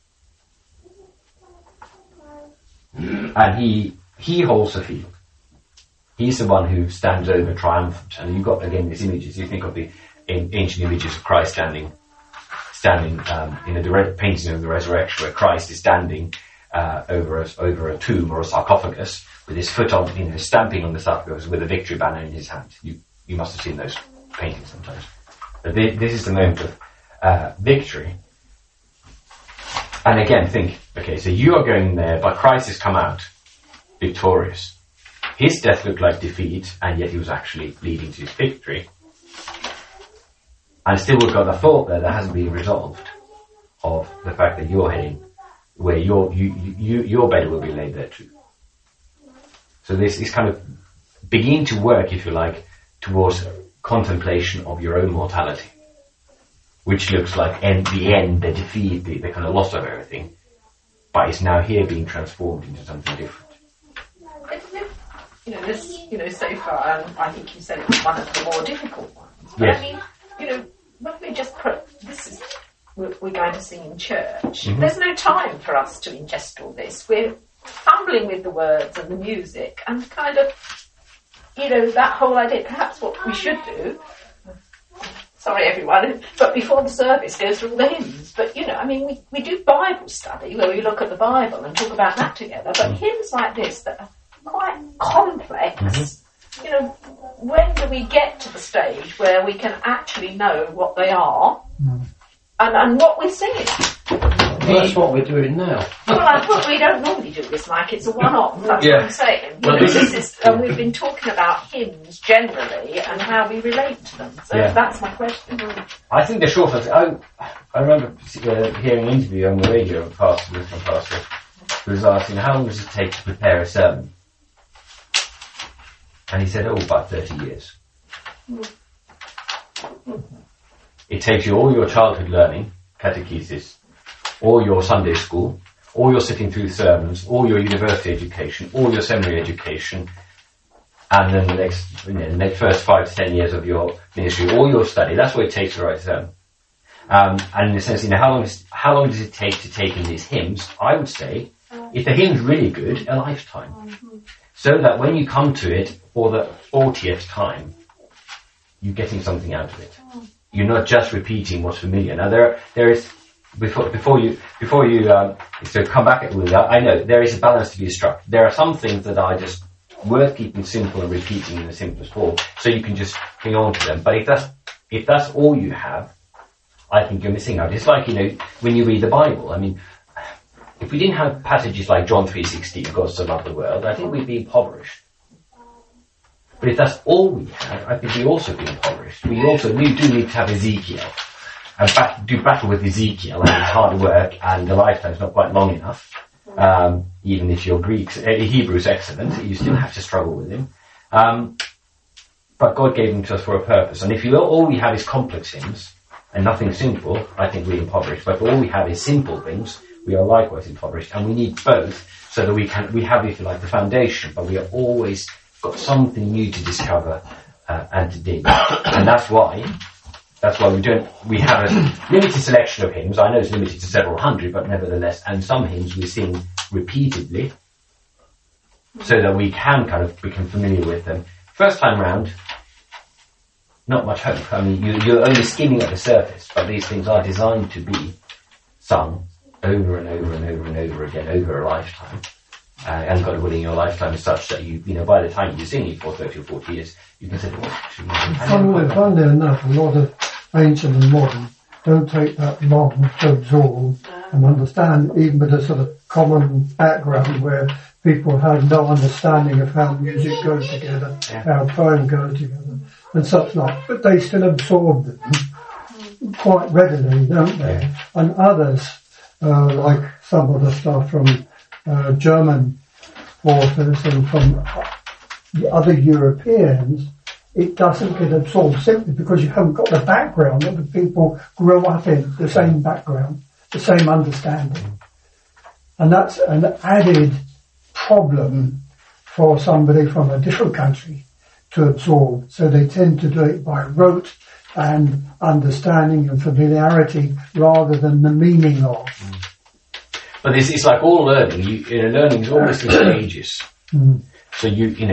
And he holds the field. He's the one who stands over triumphant. And you've got, again, these images. You think of the ancient images of Christ standing in a direct painting of the resurrection, where Christ is standing over a tomb or a sarcophagus with his foot on, stamping on the sarcophagus with a victory banner in his hand. You must have seen those paintings sometimes. But this is the moment of victory. And again, think, okay, so you are going there, but Christ has come out victorious. His death looked like defeat, and yet he was actually leading to his victory. And still we've got the thought there that hasn't been resolved of the fact that you're heading where your bed will be laid there too. So this is kind of beginning to work, if you like, towards contemplation of your own mortality, which looks like the end, the defeat, the kind of loss of everything, but it's now here being transformed into something different. So far, I think you said it was one of the more difficult ones. But Yes. I mean, when we just put we're going to sing in church. Mm-hmm. There's no time for us to ingest all this. We're fumbling with the words and the music, and kind of, that whole idea. Perhaps what we should do. Sorry, everyone, but before the service, go through all the hymns. But we do Bible study where we look at the Bible and talk about that together. But hymns like this that are quite complex. When do we get to the stage where we can actually know what they are and what we're singing? Well, that's what we're doing now. Well, we don't normally do this, Mike. It's a one-off. That's what I'm saying. And we've been talking about hymns generally and how we relate to them. So that's my question. I think the short answer, I remember hearing an interview on the radio of a Lutheran pastor who was asking, how long does it take to prepare a sermon? And he said, about 30 years. It takes you all your childhood learning, catechesis, all your Sunday school, all your sitting through sermons, all your university education, all your seminary education, and then the next first 5 to 10 years of your ministry, all your study. That's what it takes to write a sermon. And in a sense, how long does it take to take in these hymns? I would say, if the hymn's really good, a lifetime. So that when you come to it for the 40th time, you're getting something out of it. You're not just repeating what's familiar. Now there is before you so come back at that. I know there is a balance to be struck. There are some things that are just worth keeping simple and repeating in the simplest form, so you can just hang on to them. But if that's all you have, I think you're missing out. It's like when you read the Bible. I mean, if we didn't have passages like John 3:16, God so loved the world, I think we'd be impoverished. But if that's all we had, I think we'd also be impoverished. impoverished. We do need to have Ezekiel and do battle with Ezekiel, and it's hard work, and the lifetime's not quite long enough. Even if your Hebrew's excellent, you still have to struggle with him. But God gave them to us for a purpose. And if all we have is complex hymns and nothing simple, I think we're impoverished. But if all we have is simple things, we are likewise impoverished. And we need both so that we have, if you like, the foundation, but we are always got something new to discover and to dig. And that's why we have a limited selection of hymns. I know it's limited to several hundred, but nevertheless, and some hymns we sing repeatedly so that we can become familiar with them. First time round, not much hope. I mean, you're only skimming at the surface, but these things are designed to be sung over and over and over and over again over a lifetime. And God willing, your lifetime is such that by the time you sing it for 30 or 40 years, you can say, funnily enough, a lot of ancient and modern don't take that long to absorb and understand, even with a sort of common background where people have no understanding of how music goes together, how poem goes together, and such like. But they still absorb them quite readily, don't they? And others, like some of the stuff from German authors and from the other Europeans, it doesn't get absorbed simply because you haven't got the background that the people grow up in, the same background, the same understanding. And that's an added problem for somebody from a different country to absorb. So they tend to do it by rote and understanding and familiarity rather than the meaning of. But it's like all learning. Learning is always in stages. So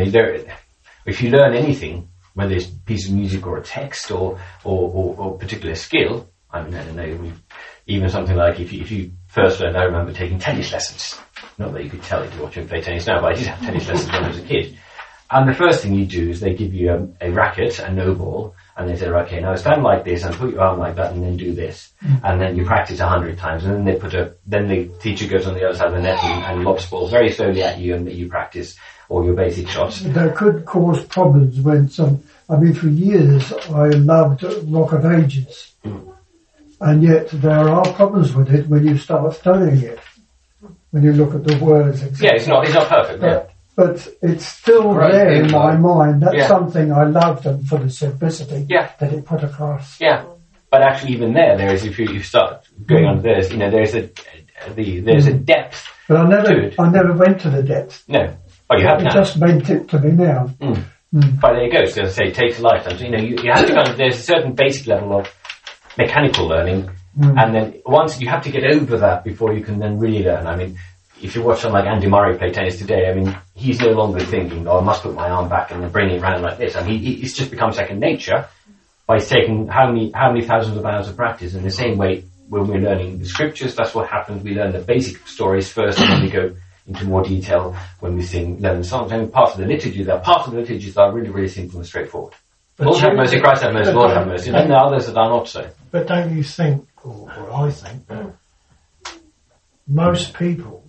if you learn anything, whether it's a piece of music or a text or particular skill, I mean, I don't know, even something like if you first learned, I remember taking tennis lessons. Not that you could tell it to watch him play tennis now, but I did have tennis lessons when I was a kid. And the first thing you do is they give you a racket and no ball, and they say, okay, now stand like this and put your arm like that and then do this. And then you practice 100 times, and then the teacher goes on the other side of the net and lobs balls very slowly at you, and you practice all your basic shots. That could cause problems when for years I loved Rock of Ages. And yet there are problems with it when you start studying it. When you look at the words, etc. Yeah, it's not perfect. But it's still there in my mind. That's something I loved, and for the simplicity that it put across. Yeah, but actually, even there is, if you start going on this, there's a depth. But I never went to the depth. No, you have now. It just meant it to me now. But there you go. So as I say, it takes a lifetime. So you have to there's a certain basic level of mechanical learning. And then once you have to get over that before you can then really learn. I mean, if you watch someone like Andy Murray play tennis today, I mean, he's no longer thinking, I must put my arm back and then bring it around like this. I mean, it's just become second nature. But he's taken how many thousands of hours of practice. In the same way, when we're learning the scriptures, that's what happens. We learn the basic stories first, and then we go into more detail when we learn songs. I mean, parts of the liturgies are really, really simple and straightforward. Lord have mercy, Christ have mercy, Lord have mercy. And there are others that are not so. But don't you think, or I think, that most people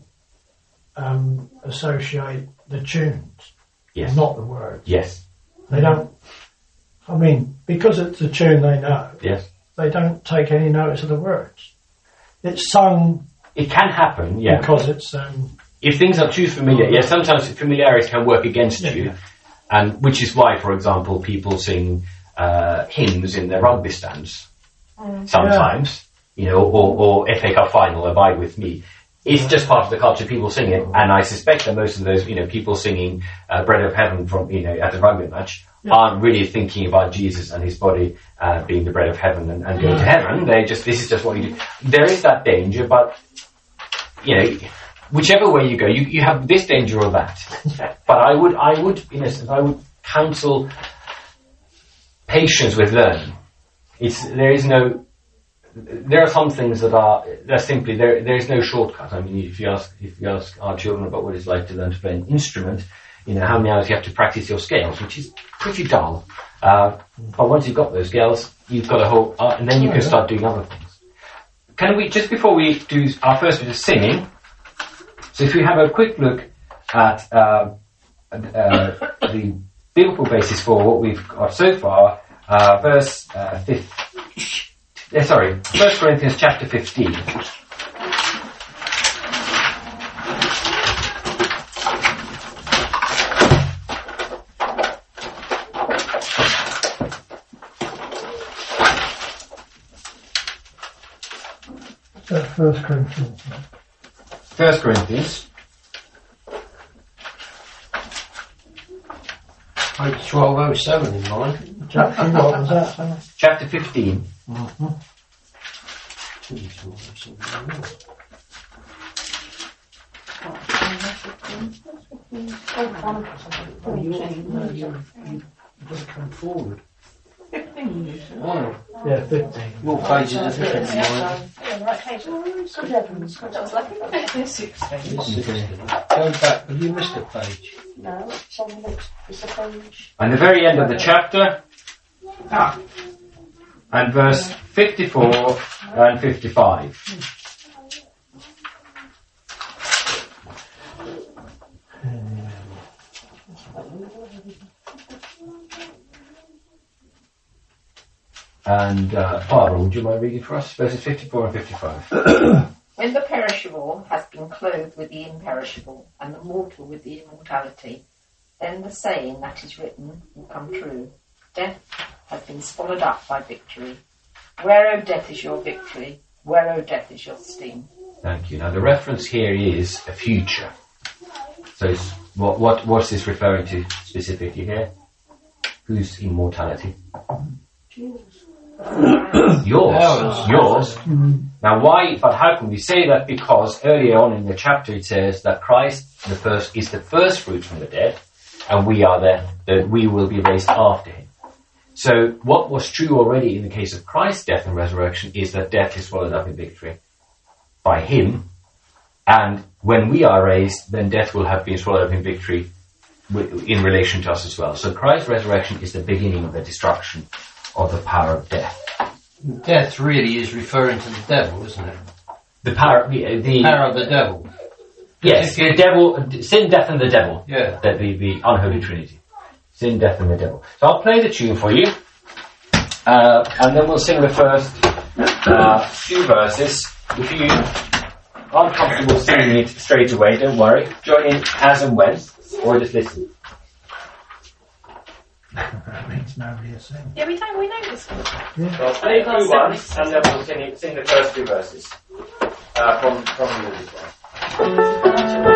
associate the tunes, not the words. Yes. They don't, because it's a tune they know, they don't take any notice of the words. It's sung. It can happen, because it's... if things are too familiar, sometimes familiarity can work against you. And which is why, for example, people sing hymns in their rugby stands sometimes, or FA Cup final, Abide With Me. It's just part of the culture. People sing it, and I suspect that most of those, people singing Bread of Heaven from, at the rugby match aren't really thinking about Jesus and his body being the bread of heaven and going to heaven. this is just what you do. There is that danger, but whichever way you go, you have this danger or that. But I would, in a sense, I would counsel patience with learning. There are some things that simply, there is no shortcut. I mean, if you ask our children about what it's like to learn to play an instrument, how many hours you have to practice your scales, which is pretty dull. But once you've got those scales, you've got a whole, and then you can start doing other things. Can we, just before we do our first bit of singing, so if we have a quick look at the biblical basis for what we've got so far, 1 Corinthians chapter 15. First Corinthians. 1 Corinthians. Page 1207 in mine. Chapter what was that? Huh? Chapter 15. You just come forward. 15 you said. Wow. Yeah, 15. Your pages are different than mine. Yeah, right page. Good heavens. That was lucky. 16. Go back, have you missed a page? No, it's on the next. It's a page. And the very end of the chapter, and verse 54 and 55. And Barbara, would you mind reading for us verses 54 and 55? When the perishable has been clothed with the imperishable, and the mortal with the immortality, then the saying that is written will come true. Death has been swallowed up by victory. Where, O death, is your victory? Where, O death, is your sting? Thank you. Now the reference here is a future. So it's, what's this referring to specifically here? Whose immortality? Yours. Now why, but how can we say that? Because earlier on in the chapter it says that Christ is the first fruit from the dead, and we are that we will be raised after him. So what was true already in the case of Christ's death and resurrection is that death is swallowed up in victory by him, and when we are raised, then death will have been swallowed up in victory in relation to us as well. So Christ's resurrection is the beginning of the destruction of the power of death. Death really is referring to the devil, isn't it? The power of the devil. Yes, the devil, sin, death, and the devil. Yeah. The unholy trinity. Sin, death, and the devil. So I'll play the tune for you, and then we'll sing the first few verses. If you aren't comfortable singing it straight away, don't worry. Join in as and when, or just listen. That means nobody is singing. Yeah, we know this one. So I'll play through once, and then we'll sing the first two verses from the music one.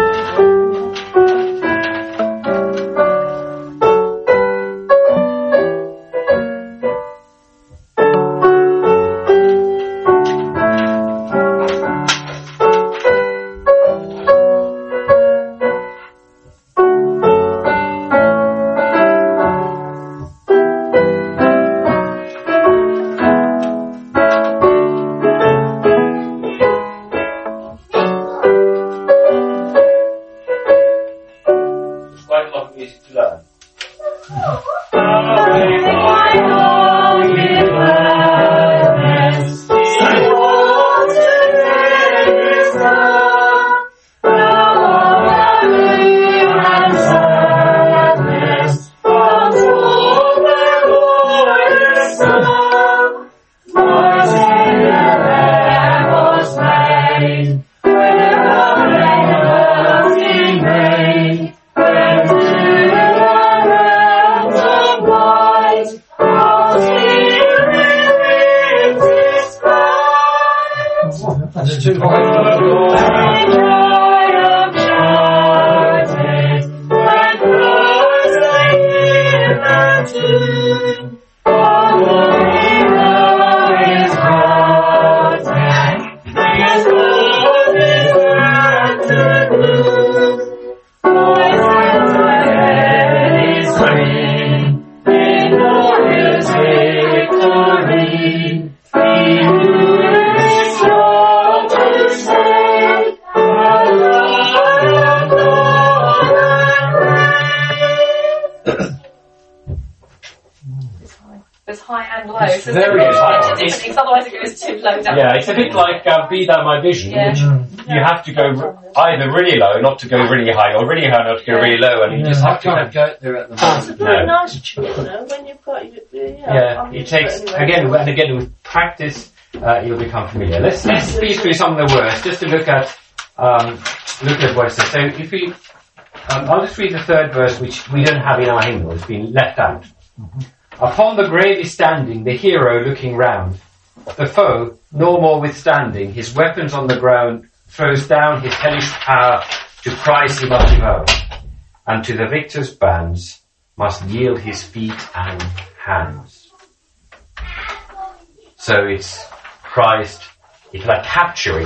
there's high and low. It's So very there's high. different things, otherwise it goes too low down. Yeah, it's a bit like Be Thou My Vision, Yeah. which you have to go either really low, not to go really high, or really high, not to go really low, and you just I have to can't go there at the It's a moment. very No. nice tune, though, when you've got your, it takes, again with practice, you'll become familiar. Let's speed through some of the words, just to look at what it says. So if we, I'll just read the third verse, which we don't have in our hymnal, it's been left out. Upon the grave is standing, the hero looking round. The foe, no more withstanding, his weapons on the ground, throws down his hellish power, to Christ he must devour, and to the victor's bands must yield his feet and hands. So it's Christ, it's like capturing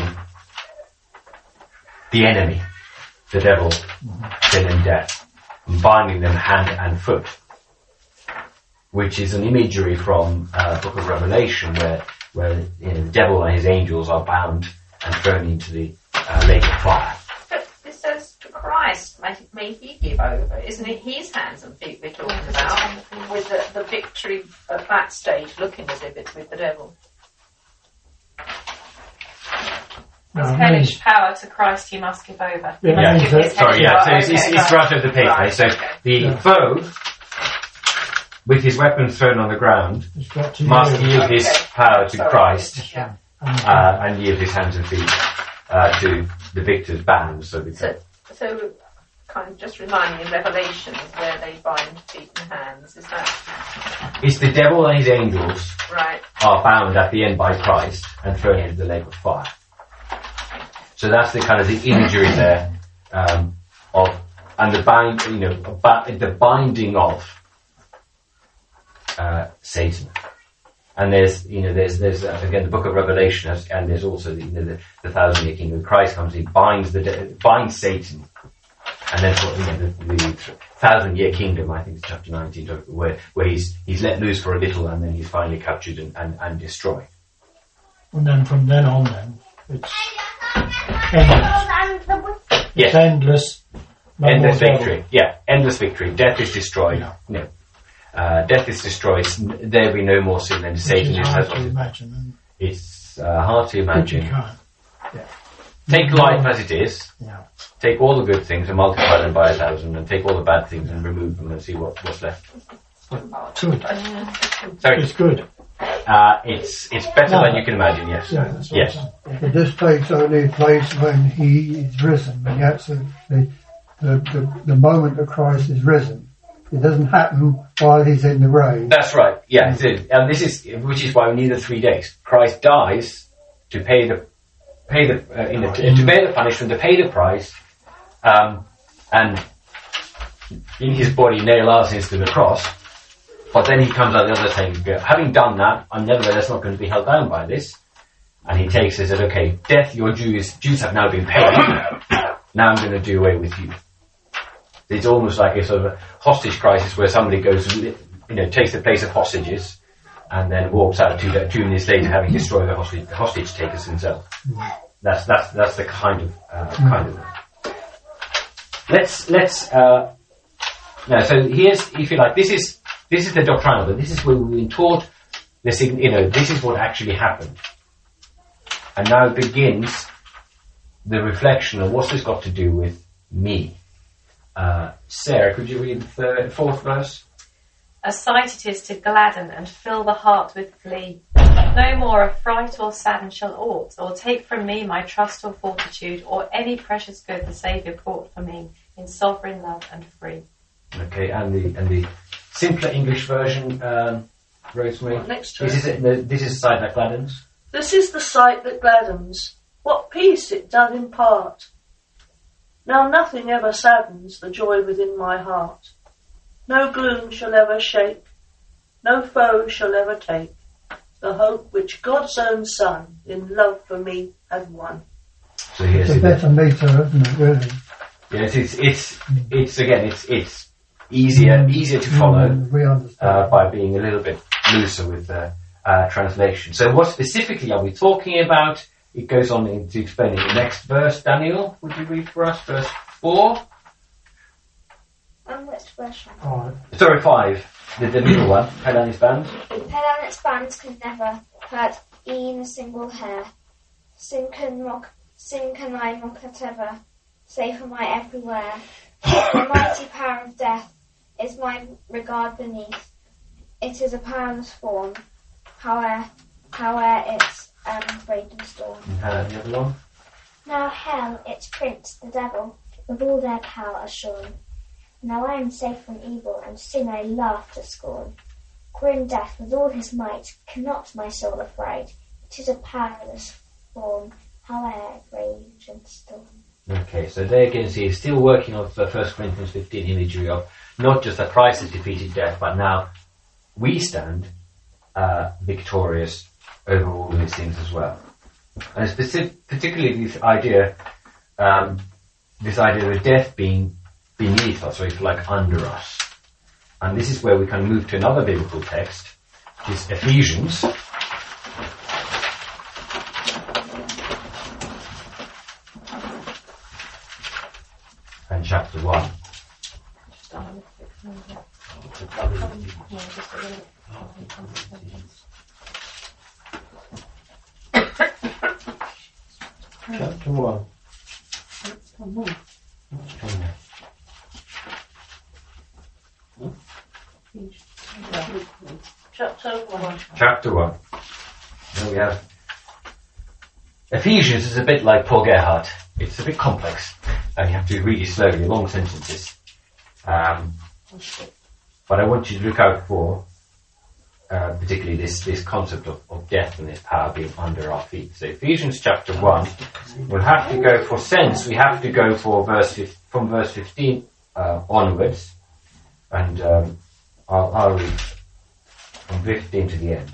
the enemy, the devil, sin and death, and binding them hand and foot, which is an imagery from Book of Revelation, where the devil and his angels are bound and thrown into the lake of fire. But it says to Christ, may he give over. Isn't it his hands and feet we're talking about? With the victory at that stage looking as if it's with the devil. No, His it hellish means- power to Christ he must give over. He Yeah, must means give that- his Sorry, hellish so power. it's right over the page. Right, So okay. the foe, with his weapons thrown on the ground, It's got to must yield. yield his Okay. power to Sorry. Christ, Yeah. and yield his hands and feet to the victor's bands. So So kind of just remind me in Revelations where they bind feet and hands. Is that it's the devil and his angels right? are bound at the end by Christ and thrown into the lake of fire. So that's the kind of the imagery there of and the bind, the binding of Satan. And there's again the Book of Revelation, and there's also the 1,000-year kingdom. Christ comes, he binds Satan, and then the 1,000-year kingdom. I think it's chapter 19, where he's let loose for a little, and then he's finally captured and destroyed. And then from then on, it's endless. Yes. It's endless. No Endless more victory. Yeah, endless victory. Death is destroyed. Yeah. No. Death is destroyed. There be no more sin, and Which Satan is is hard has to imagine. And It's hard to you imagine. can't. Take life as it is. Yeah. Take all the good things and multiply them by 1,000, and take all the bad things and remove them and see what's left. Good. Sorry, It's good. it's better than you can imagine. Yes. Yeah, that's what Yes. I'm saying. But this takes only place when he is risen, when the moment that Christ is risen. It doesn't happen while he's in the grave. That's right. Yeah, it is. And which is why we need the 3 days. Christ dies to pay the punishment, to pay the price, and in his body nail our sins to the cross. But then he comes out the other saying, having done that, I'm nevertheless not going to be held down by this. And he takes it and says, okay, death, your dues have now been paid. Now I'm going to do away with you. It's almost like a sort of a hostage crisis where somebody goes, takes the place of hostages, and then walks out 2 minutes later, having destroyed the hostage takers himself. That's the kind of. Let's now. So here's, if you like, this is the doctrinal, but this is where we've been taught. This is what actually happened, and now begins the reflection of what's this got to do with me. Sarah, could you read the 4th verse? A sight it is to gladden and fill the heart with glee. No more affright or sadden shall aught, or take from me my trust or fortitude, or any precious good the Saviour brought for me, in sovereign love and free. Okay, and the simpler English version, Rosemary. Next to it. This is the sight that gladdens. This is the sight that gladdens. What peace it doth impart. Now nothing ever saddens the joy within my heart. No gloom shall ever shake, no foe shall ever take the hope which God's own Son in love for me had won. So here's It's a better meter, isn't it, really? Yes, it's easier to follow We understand. by being a little bit looser with translation. So what specifically are we talking about? It goes on to explain in the next verse. Daniel, would you read for us verse 4? And which version? All right. Sorry, 5. the middle one, Hell and its bands. Hell and its bands can never hurt e'en a single hair. Sin can I mock at ever, safe am I everywhere. The mighty power of death is my regard beneath. It is a powerless form, howe'er its raging storm. And the other one. Now hell, its prince, the devil, with all their power are shorn. Now I am safe from evil, and sin I laugh to scorn. Grim death, with all his might, cannot my soul affright. It is a powerless form, howe'er it rage and storm. Okay, so there again, see, he's still working on 1 Corinthians 15 imagery of not just that Christ has defeated death, but now we stand victorious over all these things as well. And particularly this idea of death being beneath us, or if you like, under us. And this is where we can move to another biblical text, which is Ephesians. And chapter 1. Chapter 1. Chapter 1. There we have. Ephesians is a bit like Paul Gerhardt. It's a bit complex. And you have to read it slowly, long sentences. But I want you to look out for particularly this concept of death and its power being under our feet. So Ephesians chapter 1, we'll have to go for sense, we have to go for from verse 15 onwards. And I'll read from 15 to the end.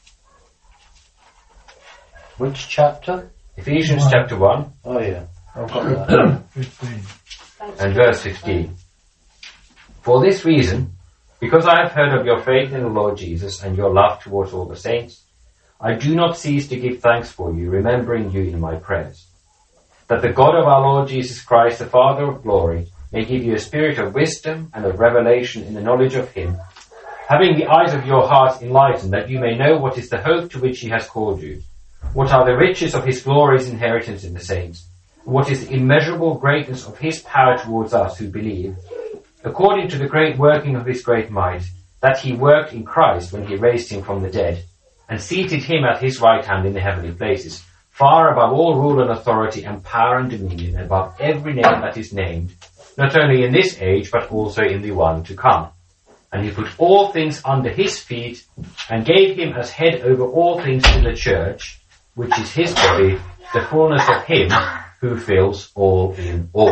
Which chapter? Ephesians chapter 1. Oh yeah, I've got that. 15. And verse 15. For this reason, because I have heard of your faith in the Lord Jesus and your love towards all the saints, I do not cease to give thanks for you, remembering you in my prayers, that the God of our Lord Jesus Christ, the Father of glory, may give you a spirit of wisdom and of revelation in the knowledge of him, having the eyes of your heart enlightened, that you may know what is the hope to which he has called you, what are the riches of his glorious inheritance in the saints, and what is the immeasurable greatness of his power towards us who believe, according to the great working of his great might, that he worked in Christ when he raised him from the dead, and seated him at his right hand in the heavenly places, far above all rule and authority and power and dominion, and above every name that is named, not only in this age, but also in the one to come. And he put all things under his feet, and gave him as head over all things to the church, which is his body, the fullness of him who fills all in all.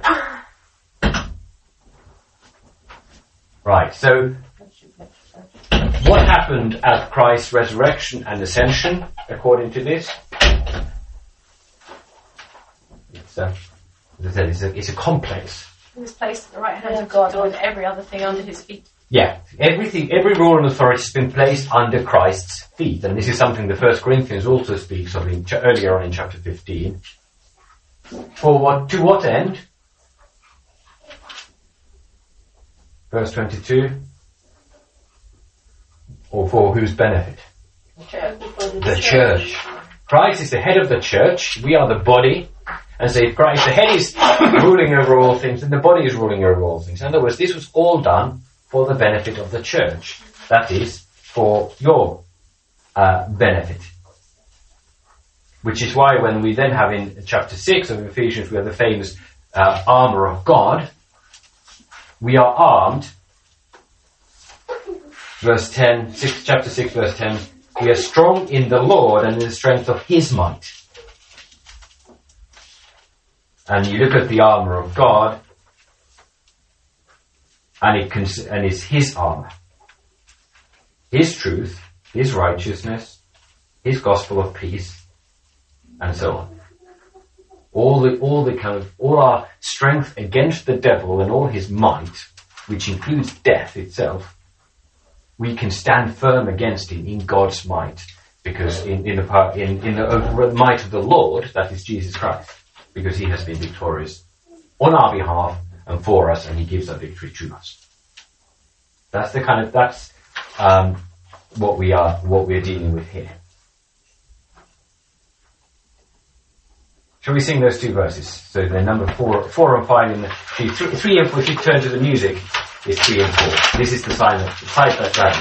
Right, so what happened at Christ's resurrection and ascension, according to this? It's, as I said, it's a complex. He was placed at the right hand of God with every other thing under his feet. Yeah, every rule and authority has been placed under Christ's feet, and this is something the 1 Corinthians also speaks of earlier on in chapter 15. For what? To what end? Verse 22. Or for whose benefit? The church. Christ is the head of the church. We are the body. And so if Christ, the head is ruling over all things, and the body is ruling over all things. In other words, this was all done for the benefit of the church. That is, for your benefit. Which is why when we then have in chapter 6 of Ephesians, we have the famous armour of God. We are armed. Verse 10, chapter 6, verse 10. We are strong in the Lord and in the strength of his might. And you look at the armour of God, and it's his armour. His truth, his righteousness, his gospel of peace, and so on. All our strength against the devil and all his might, which includes death itself, we can stand firm against him in God's might, because in the might of the Lord, that is Jesus Christ, because he has been victorious on our behalf and for us, and he gives that victory to us. That's what we're dealing with here. Shall we sing those two verses? So they're number 4 and 5 in the 3 and 4. If you turn to the music, is 3 and 4. This is the side by side.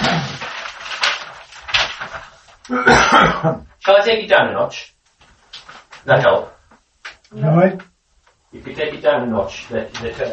Shall I take it down a notch? Does that help? Right. If you take it down a notch, Right.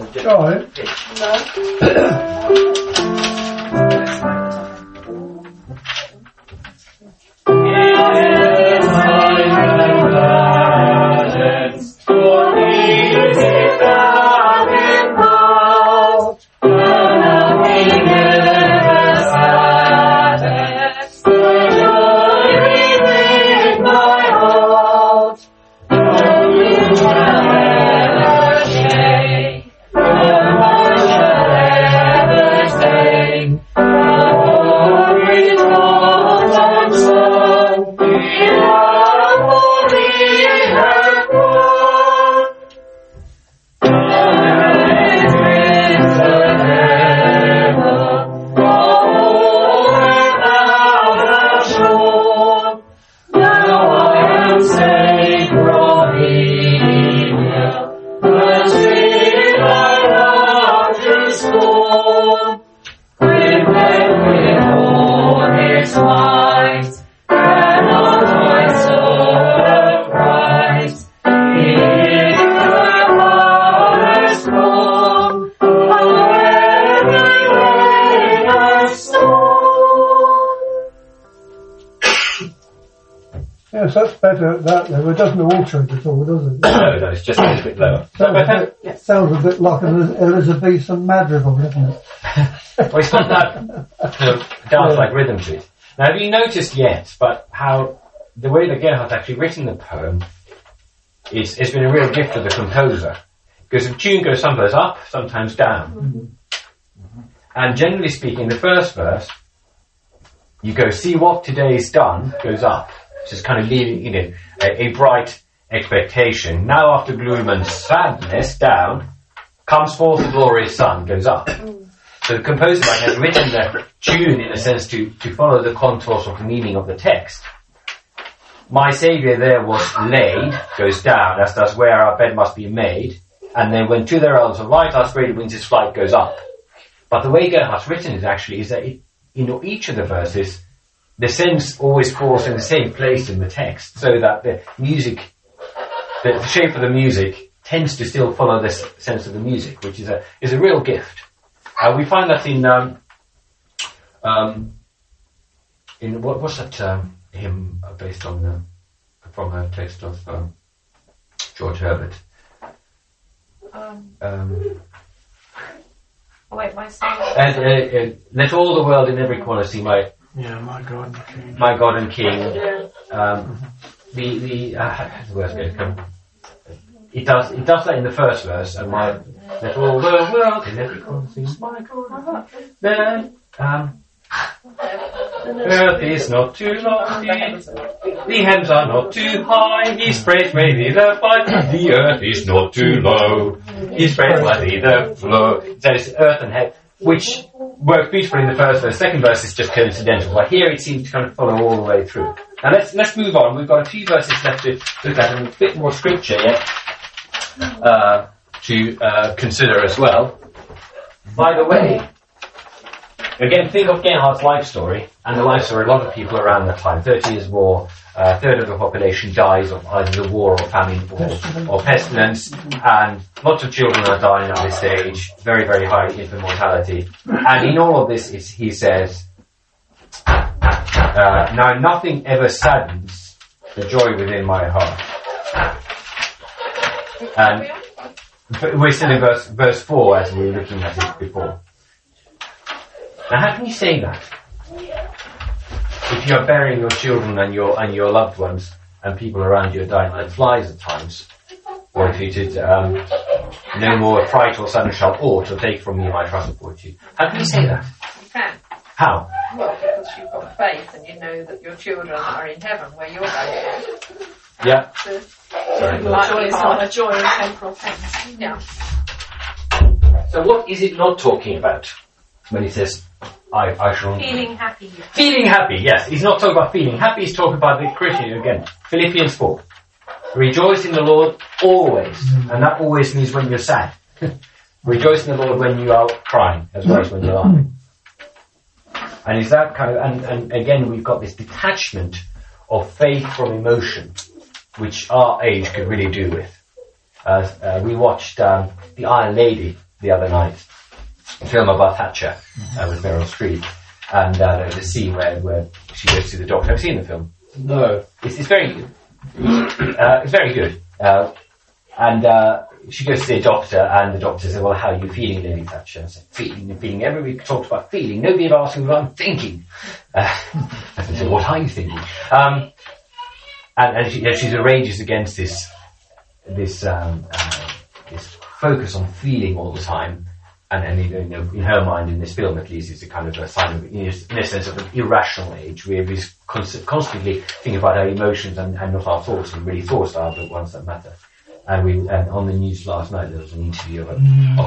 Yes, that's better at that level. It doesn't alter it at all, does it? No, it's just a little bit lower. Sounds a bit like an Elizabethan madrigal, doesn't it? Well, it's got that dance-like rhythm to it. Now, have you noticed yet, but how the way that Gerhard's actually written the poem it's been a real gift to the composer. Because the tune goes sometimes up, sometimes down. Mm-hmm. And generally speaking, the first verse, you go, see what today's done, goes up. Just kind of leaving, a bright expectation. Now after gloom and sadness, down, comes forth the glorious sun, goes up. So the composer might have written the tune in a sense to follow the contours of the meaning of the text. My Saviour there was laid, goes down, as does where our bed must be made. And then when to their realms of light our spirit wins its flight, goes up. But the way Gerhard's written it actually is that each of the verses, the sense always falls in the same place in the text, so that the music, the shape of the music tends to still follow this sense of the music, which is a real gift. We find that in what's that hymn based on from a text of George Herbert. Wait, my son. Let all the world in every corner see my God and King. My God and King. The words going to come. It does that in the first verse, and let all the world in every corner see my God. Then earth is not too lofty, the heavens are not too high, His praise may neither fight, the earth is not too low, His praise may neither flow. So it's earth and heaven, which works beautifully in the first verse. Second verse is just coincidental, but here it seems to kind of follow all the way through. Now let's move on. We've got a few verses left to look at, and a bit more scripture yet to consider as well. By the way, again, think of Gerhard's life story, and the life story of a lot of people around that time. 30 Years' War, a third of the population dies of either the war or famine or pestilence, and lots of children are dying at this stage, very, very high infant mortality. And in all of this, he says, now nothing ever saddens the joy within my heart. And we're still in verse 4 as we were looking at it before. Now, how can you say that? If you are burying your children and your loved ones, and people around you are dying like flies at times, or if you did, no more fright or sudden shall aught, or take from me my trust support you. How can you say that? You can. How? Well, because you've got faith and you know that your children are in heaven where you're going. Yeah. Sorry. Joy is not a joy in temporal things. Yeah. So what is it not talking about when he says I shall... Feeling happy. Feeling happy, yes. He's not talking about feeling happy, he's talking about the Christian again. Philippians 4. Rejoice in the Lord always. And that always means when you're sad. Rejoice in the Lord when you are crying, as well as when you're laughing. And is that kind of, and again we've got this detachment of faith from emotion, which our age could really do with. We watched The Iron Lady the other night, a film about Thatcher with Meryl Streep, and there's a scene where she goes to the doctor. Have you seen the film? No. It's very good. It's very good. And she goes to see a doctor, and the doctor says, "Well, how are you feeling, Lady Thatcher?" I said, "Feeling. Everybody talks about feeling. Nobody ever asks me what I'm thinking." I said, "What are you thinking?" And she arranges against this focus on feeling all the time, and in her mind, in this film at least, it's a kind of a sign of, in a sense, of an irrational age, where we're constantly thinking about our emotions and not our thoughts, and really thoughts are the ones that matter. And on the news last night there was an interview of a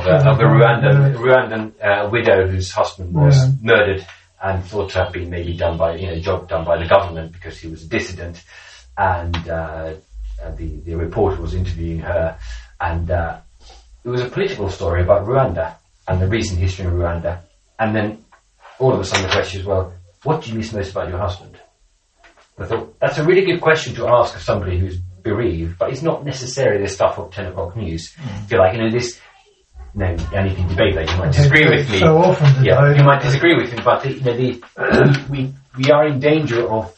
Rwandan widow whose husband was murdered and thought to have been maybe done by job done by the government because he was a dissident, and the reporter was interviewing her, and it was a political story about Rwanda and the recent history of Rwanda, and then all of a sudden the question is, well, what do you miss most about your husband? I thought that's a really good question to ask of somebody who's bereaved, but it's not necessarily the stuff of 10 o'clock news. I feel like, this, and you can debate that, you might disagree with me. So often you might disagree with me, but we are in danger of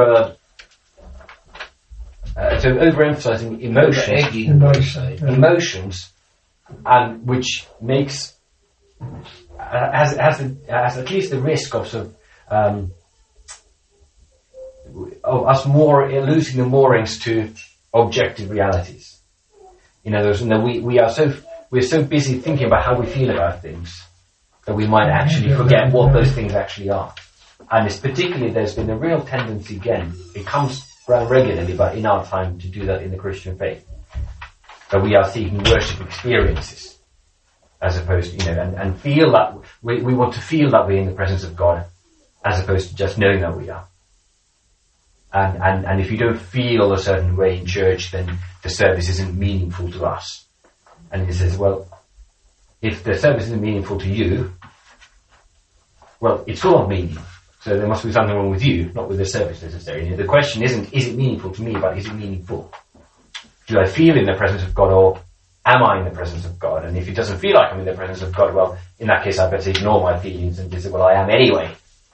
overemphasizing emotions, and which makes has at least the risk of sort of us more losing the moorings to objective realities. We're so busy thinking about how we feel about things that we might actually forget what those things actually are. And it's particularly, there's been a real tendency, again, it comes around regularly, but in our time, to do that in the Christian faith. That we are seeking worship experiences, as opposed to, and feel that, we want to feel that we're in the presence of God, as opposed to just knowing that we are. And if you don't feel a certain way in church, then the service isn't meaningful to us. And he says, well, if the service isn't meaningful to you, well, it's full of meaning. So there must be something wrong with you, not with the service necessarily. The question isn't, is it meaningful to me, but is it meaningful? Do I feel in the presence of God, or am I in the presence of God? And if it doesn't feel like I'm in the presence of God, well, in that case, I better ignore my feelings and just say, well, I am anyway.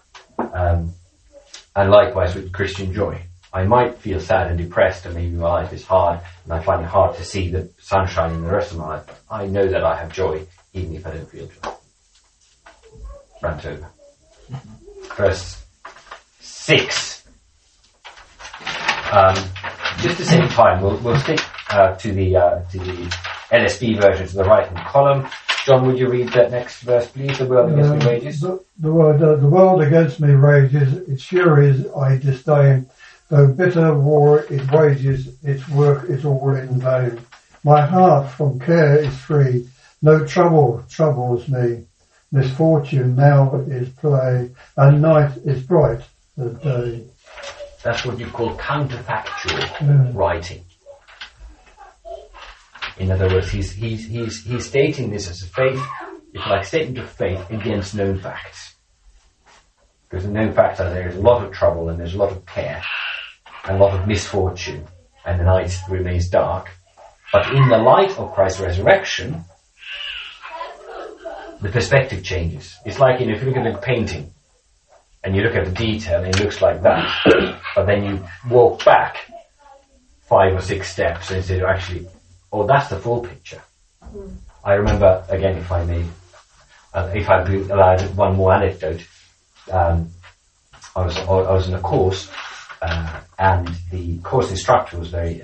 And likewise with Christian joy. I might feel sad and depressed, and maybe my life is hard, and I find it hard to see the sunshine in the rest of my life, but I know that I have joy, even if I don't feel joy. Rant over. Verse 6. Just to save time, we'll stick to the LSB version, to the right-hand column. John, would you read that next verse, please? The world against me rages. The world against me rages, its furies I disdain. Though bitter war it wages, its work is all in vain. My heart from care is free, no trouble troubles me. Misfortune now is play, and night is bright as day. That's what you call counterfactual writing. In other words, he's stating this as a faith, it's like statement of faith against known facts. Because the known facts are there is a lot of trouble, and there's a lot of care, and a lot of misfortune, and the night remains dark. But in the light of Christ's resurrection, the perspective changes. It's like, if you look at a painting, and you look at the detail, and it looks like that, but then you walk back 5 or 6 steps, and say, actually, oh, that's the full picture. I remember, again, if I may, if I'd be allowed one more anecdote, I was in a course, and the course instructor was very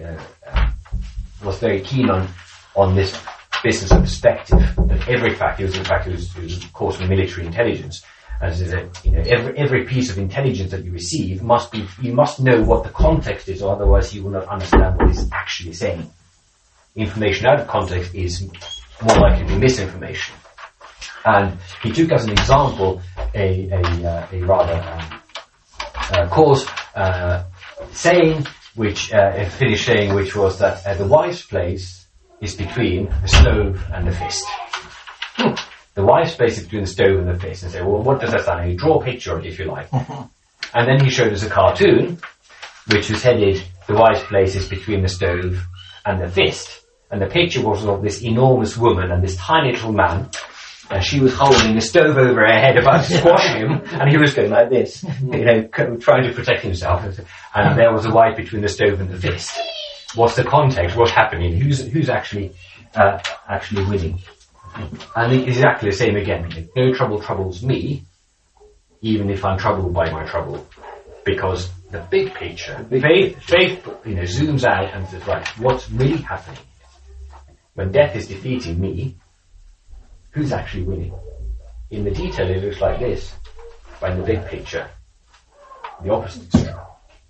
keen on this business of perspective. That every fact, it was a course on military intelligence, and that every piece of intelligence that you receive you must know what the context is, or otherwise you will not understand what it's actually saying. Information out of context is more likely to be misinformation. And he took as an example a rather coarse saying, a Finnish saying, which was that the wife's place is between the stove and the fist. The wife's place is between the stove and the fist. And say, well, what does that stand? And you draw a picture of it if you like. And then he showed us a cartoon, which was headed, the wife's place is between the stove and the fist. And the picture was of this enormous woman and this tiny little man. And she was holding the stove over her head about to squash him, and he was going like this, trying to protect himself. And there was a wife between the stove and the fist. What's the context? What's happening? Who's actually winning? And it's exactly the same again. No trouble troubles me, even if I'm troubled by my trouble, because the big picture, faith, zooms out and says, right, what's really happening? When death is defeating me, who's actually winning? In the detail, it looks like this, but in the big picture, the opposite is true.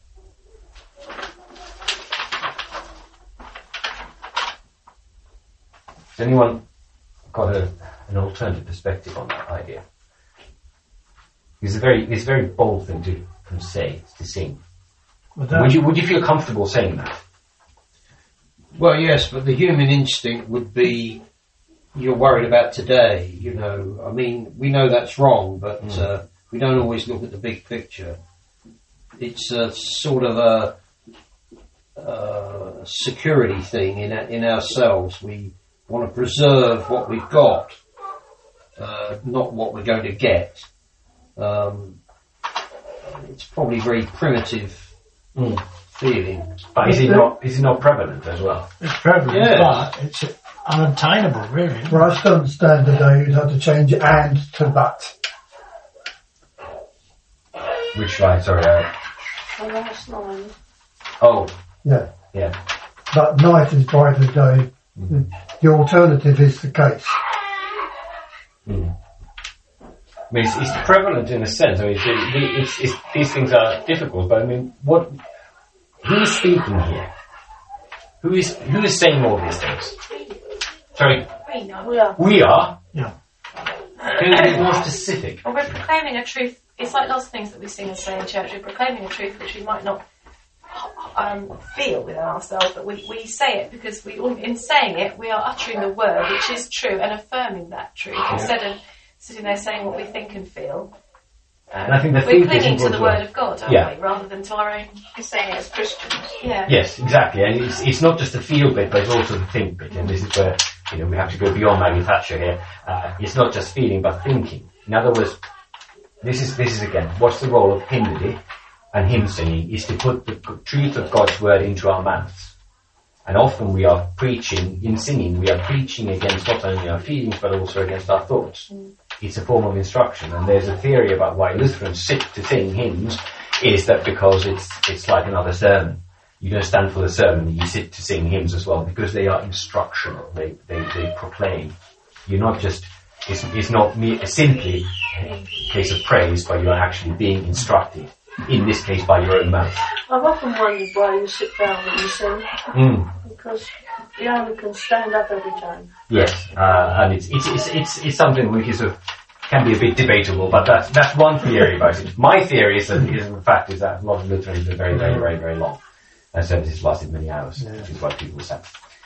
Has anyone got an alternative perspective on that idea? It's a very bold thing to sing. Would you feel comfortable saying that? Well, yes, but the human instinct would be, you're worried about today, I mean, we know that's wrong, but we don't always look at the big picture. It's a sort of a security thing in ourselves. We want to preserve what we've got, not what we're going to get. It's probably very primitive feeling. But is it not prevalent as well? It's prevalent, but it's unattainable, really. For us to understand today, you'd have to change and to but. Which line, sorry? The last line. Oh. Yeah. Yeah. But night is brighter day. The alternative is the case. I mean, it's prevalent in a sense. I mean, these things are difficult, but I mean, who is thinking here? Who is saying all these things? Sorry? We are? Yeah. Can you be more specific? Well, we're proclaiming a truth. It's like lots of things that we sing and say in church. We're proclaiming a truth which we might not feel within ourselves, but we say it because in saying it, we are uttering the word which is true and affirming that truth instead of sitting there saying what we think and feel. And I think we're clinging to the word of God, aren't we, rather than to our own. You're saying it as Christians. Yeah. Yes, exactly. And it's not just the feel bit, but it's also the think bit. And this is where we have to go beyond Maggie Thatcher here. It's not just feeling, but thinking. In other words, this is again, what's the role of hymnody and hymn singing is to put the truth of God's word into our mouths. And often we are preaching, in singing, we are preaching against not only our feelings, but also against our thoughts. It's a form of instruction, and there's a theory about why Lutherans sit to sing hymns is that because it's like another sermon. You don't stand for the sermon, you sit to sing hymns as well, because they are instructional, they proclaim. You're not just, it's not simply a case of praise, but you're actually being instructed, in this case by your own mouth. I've often wondered why you sit down when you sing, because you only can stand up every time. Yes, and it's something which can be a bit debatable, but that's one theory about it. My theory is that a lot of Lutherans are very, very, very, very long, and services lasted many hours, which is why people say.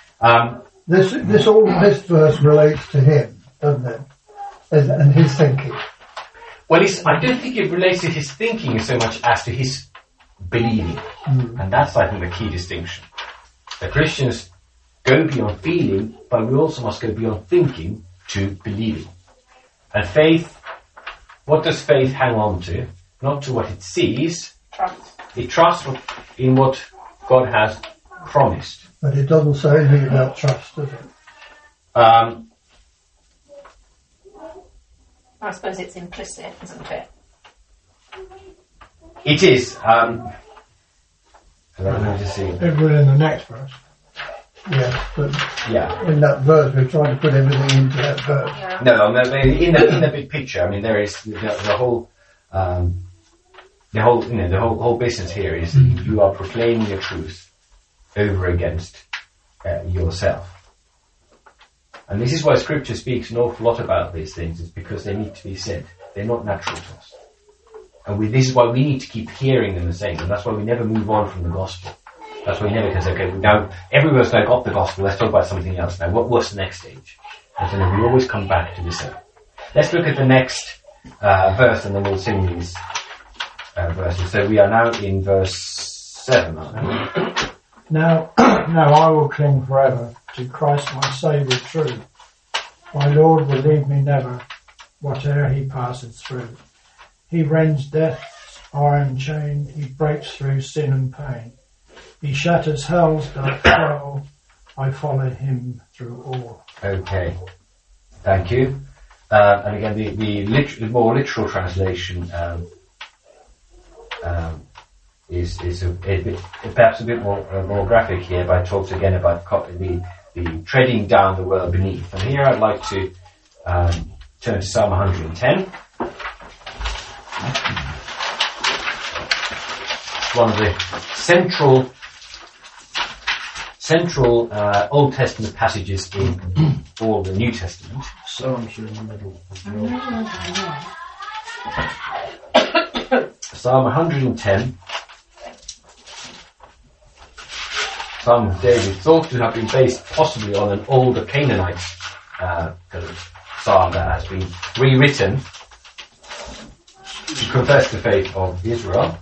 This verse relates to him, doesn't it? And his thinking. Well, I don't think it relates to his thinking so much as to his believing, and that's, I think, the key distinction. The Christians go beyond feeling, but we also must go beyond thinking to believing. And faith, what does faith hang on to? Not to what it sees. Trust. It trusts in what God has promised. But it doesn't say anything about trust, does it? I suppose it's implicit, isn't it? It is. Let me just see. It will in the next verse. Yes, but Yeah. in that verse we're trying to put everything into that verse. Yeah. No, in the big picture, I mean, there is the whole business here is you are proclaiming the truth over against yourself. And this is why Scripture speaks an awful lot about these things, is because they need to be said. They're not natural to us. And this is why we need to keep hearing them and saying them. That's why we never move on from the gospel. That's why we never can say, okay, now everyone's now got the gospel, let's talk about something else now. What's the next stage? And so we always come back to the same. Let's look at the next verse and then we'll sing these verses. So we are now in verse 7, aren't we? Now I will cling forever to Christ my Saviour true. My Lord will leave me never, whate'er he passes through. He rends death's iron chain, he breaks through sin and pain. He shatters hell's dark spell, I follow him through all. Okay, thank you. And again, the more literal translation is perhaps a bit more graphic here, but it talks again about the treading down the world beneath. And here I'd like to turn to Psalm 110. One of the central Old Testament passages in all the New Testament. Psalms are in the middle. Psalm 110. Psalm of David, thought to have been based possibly on an older Canaanite kind of psalm that has been rewritten to confess the faith of Israel.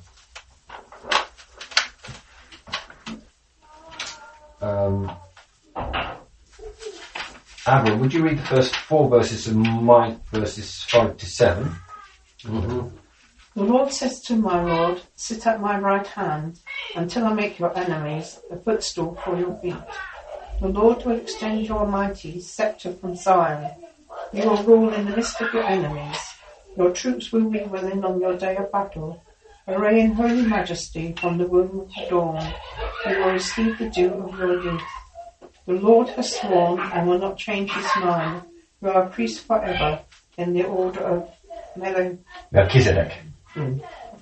Avril, would you read the first 4 verses and Mike verses 5 to 7? Mm-hmm. The Lord says to my Lord, sit at my right hand until I make your enemies a footstool for your feet. The Lord will extend your mighty scepter from Zion. You will rule in the midst of your enemies. Your troops will be within on your day of battle. Array in holy majesty from the womb of the dawn. You will receive the dew of your youth. The Lord has sworn and will not change his mind. You are a priest forever in the order of Melchizedek. Him.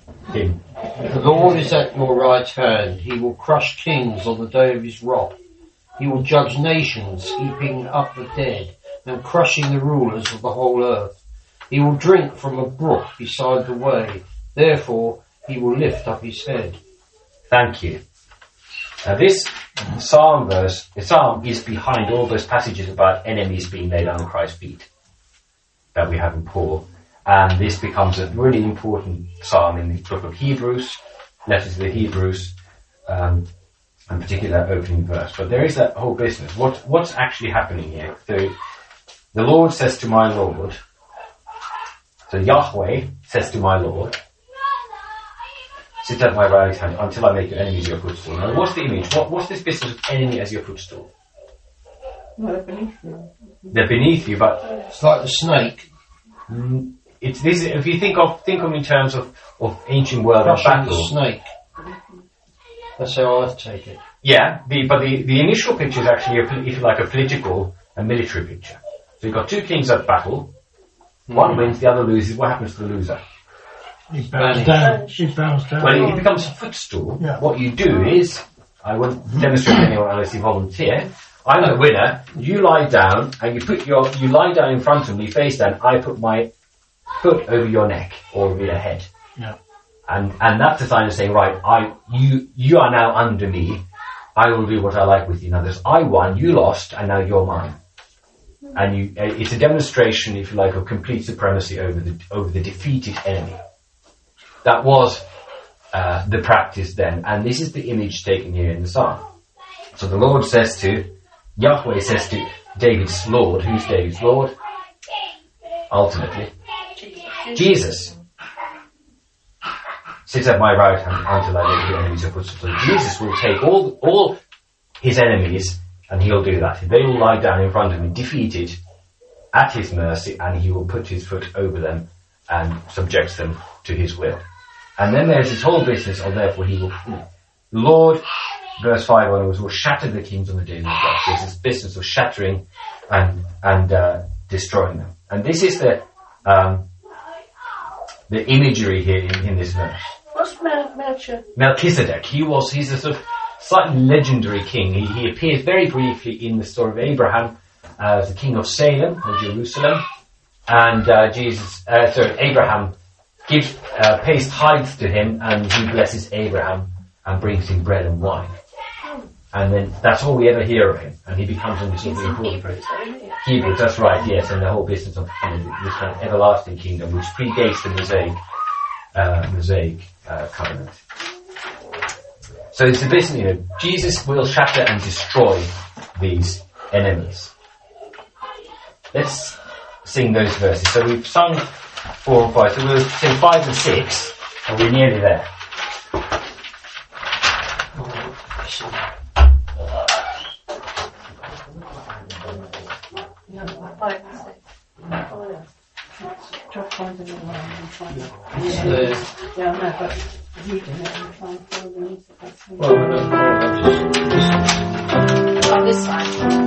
The Lord is at your right hand. He will crush kings on the day of his wrath. He will judge nations, heaping up the dead and crushing the rulers of the whole earth. He will drink from a brook beside the way. Therefore, he will lift up his head. Thank you. Now this psalm is behind all those passages about enemies being laid under Christ's feet that we have in Paul. And this becomes a really important psalm in the book of Hebrews, letter to the Hebrews, and particularly that opening verse. But there is that whole business. What's actually happening here? So the Lord says to my Lord, so Yahweh says to my Lord, sit at my right hand until I make your enemies your footstool. Now, what's the image? What's this business of enemy as your footstool? Well, they're beneath you. They're beneath you, but it's like the snake. It's this. If you think of in terms of ancient world of battle, the snake. That's how I take it. Yeah, but the initial picture is actually, if you like, a political and military picture. So you've got two kings at battle. One wins, the other loses. What happens to the loser? He bows down. She bows down. Well, it becomes a footstool. Yeah. What you do is, I won't demonstrate anyone unless you volunteer. I'm the winner. You lie down, and you lie down in front of me, face down. I put my foot over your neck or over your head. Yeah. And that's a sign of saying, right, you are now under me. I will do what I like with you. Now, I won, you lost, and now you're mine. And it's a demonstration, if you like, of complete supremacy over the defeated enemy. That was the practice then, and this is the image taken here in the psalm. So the Lord says to Yahweh says to David's Lord, who's David's Lord? Ultimately, Jesus. Sit at my right hand until I make your enemies your footstool. So Jesus will take all his enemies, and he'll do that. They will lie down in front of him, defeated, at his mercy, and he will put his foot over them and subjects them to his will. And then there's this whole business of therefore he will, Lord, verse 5 onwards, will shatter the kings on the day of his wrath. There's this business of shattering and destroying them. And this is the imagery here in this verse. What's Melchizedek? Melchizedek. He's a sort of slightly legendary king. He appears very briefly in the story of Abraham, as the king of Salem or Jerusalem, and Abraham pays tithes to him, and he blesses Abraham and brings him bread and wine. And then that's all we ever hear of him, and he becomes this important person. Hebrews, that's right, yes, and the whole business of this kind of everlasting kingdom, which predates the Mosaic covenant. So it's a business, Jesus will shatter and destroy these enemies. Let's sing those verses. So we've sung 4 and 5, so we'll sing 5 and 6, and we're nearly there. Try finding the line and trying to... Yeah, I know, but reading it and trying to follow the music, that's the... On this side.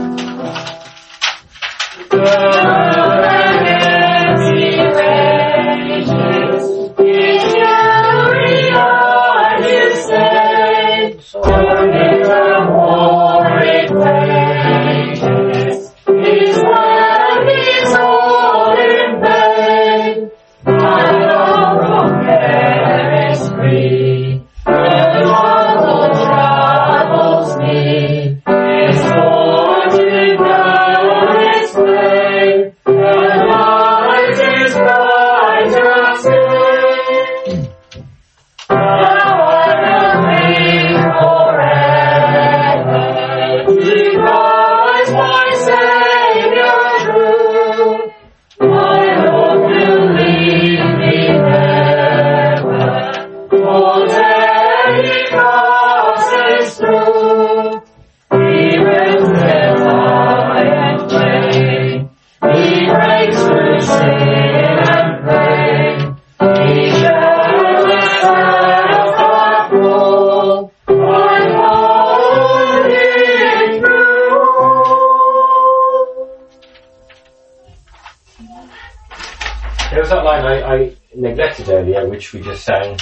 There was that line I neglected earlier, which we just sang.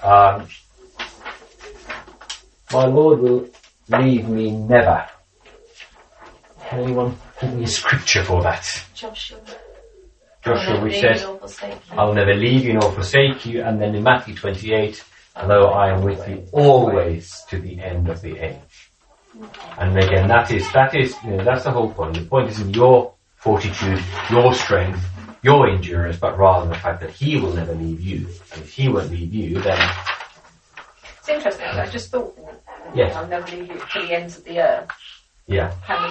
My Lord will leave me never. Can anyone give me a scripture for that? Joshua, which says, I'll never leave you nor forsake you. And then in Matthew 28, lo, I am with you always to the end of the age. And again, that is, that's the whole point. The point isn't your fortitude, your strength, your endurance, but rather the fact that He will never leave you. And if He won't leave you, then... It's interesting, I just thought, yes. I'll never leave you to the ends of the earth. Yeah.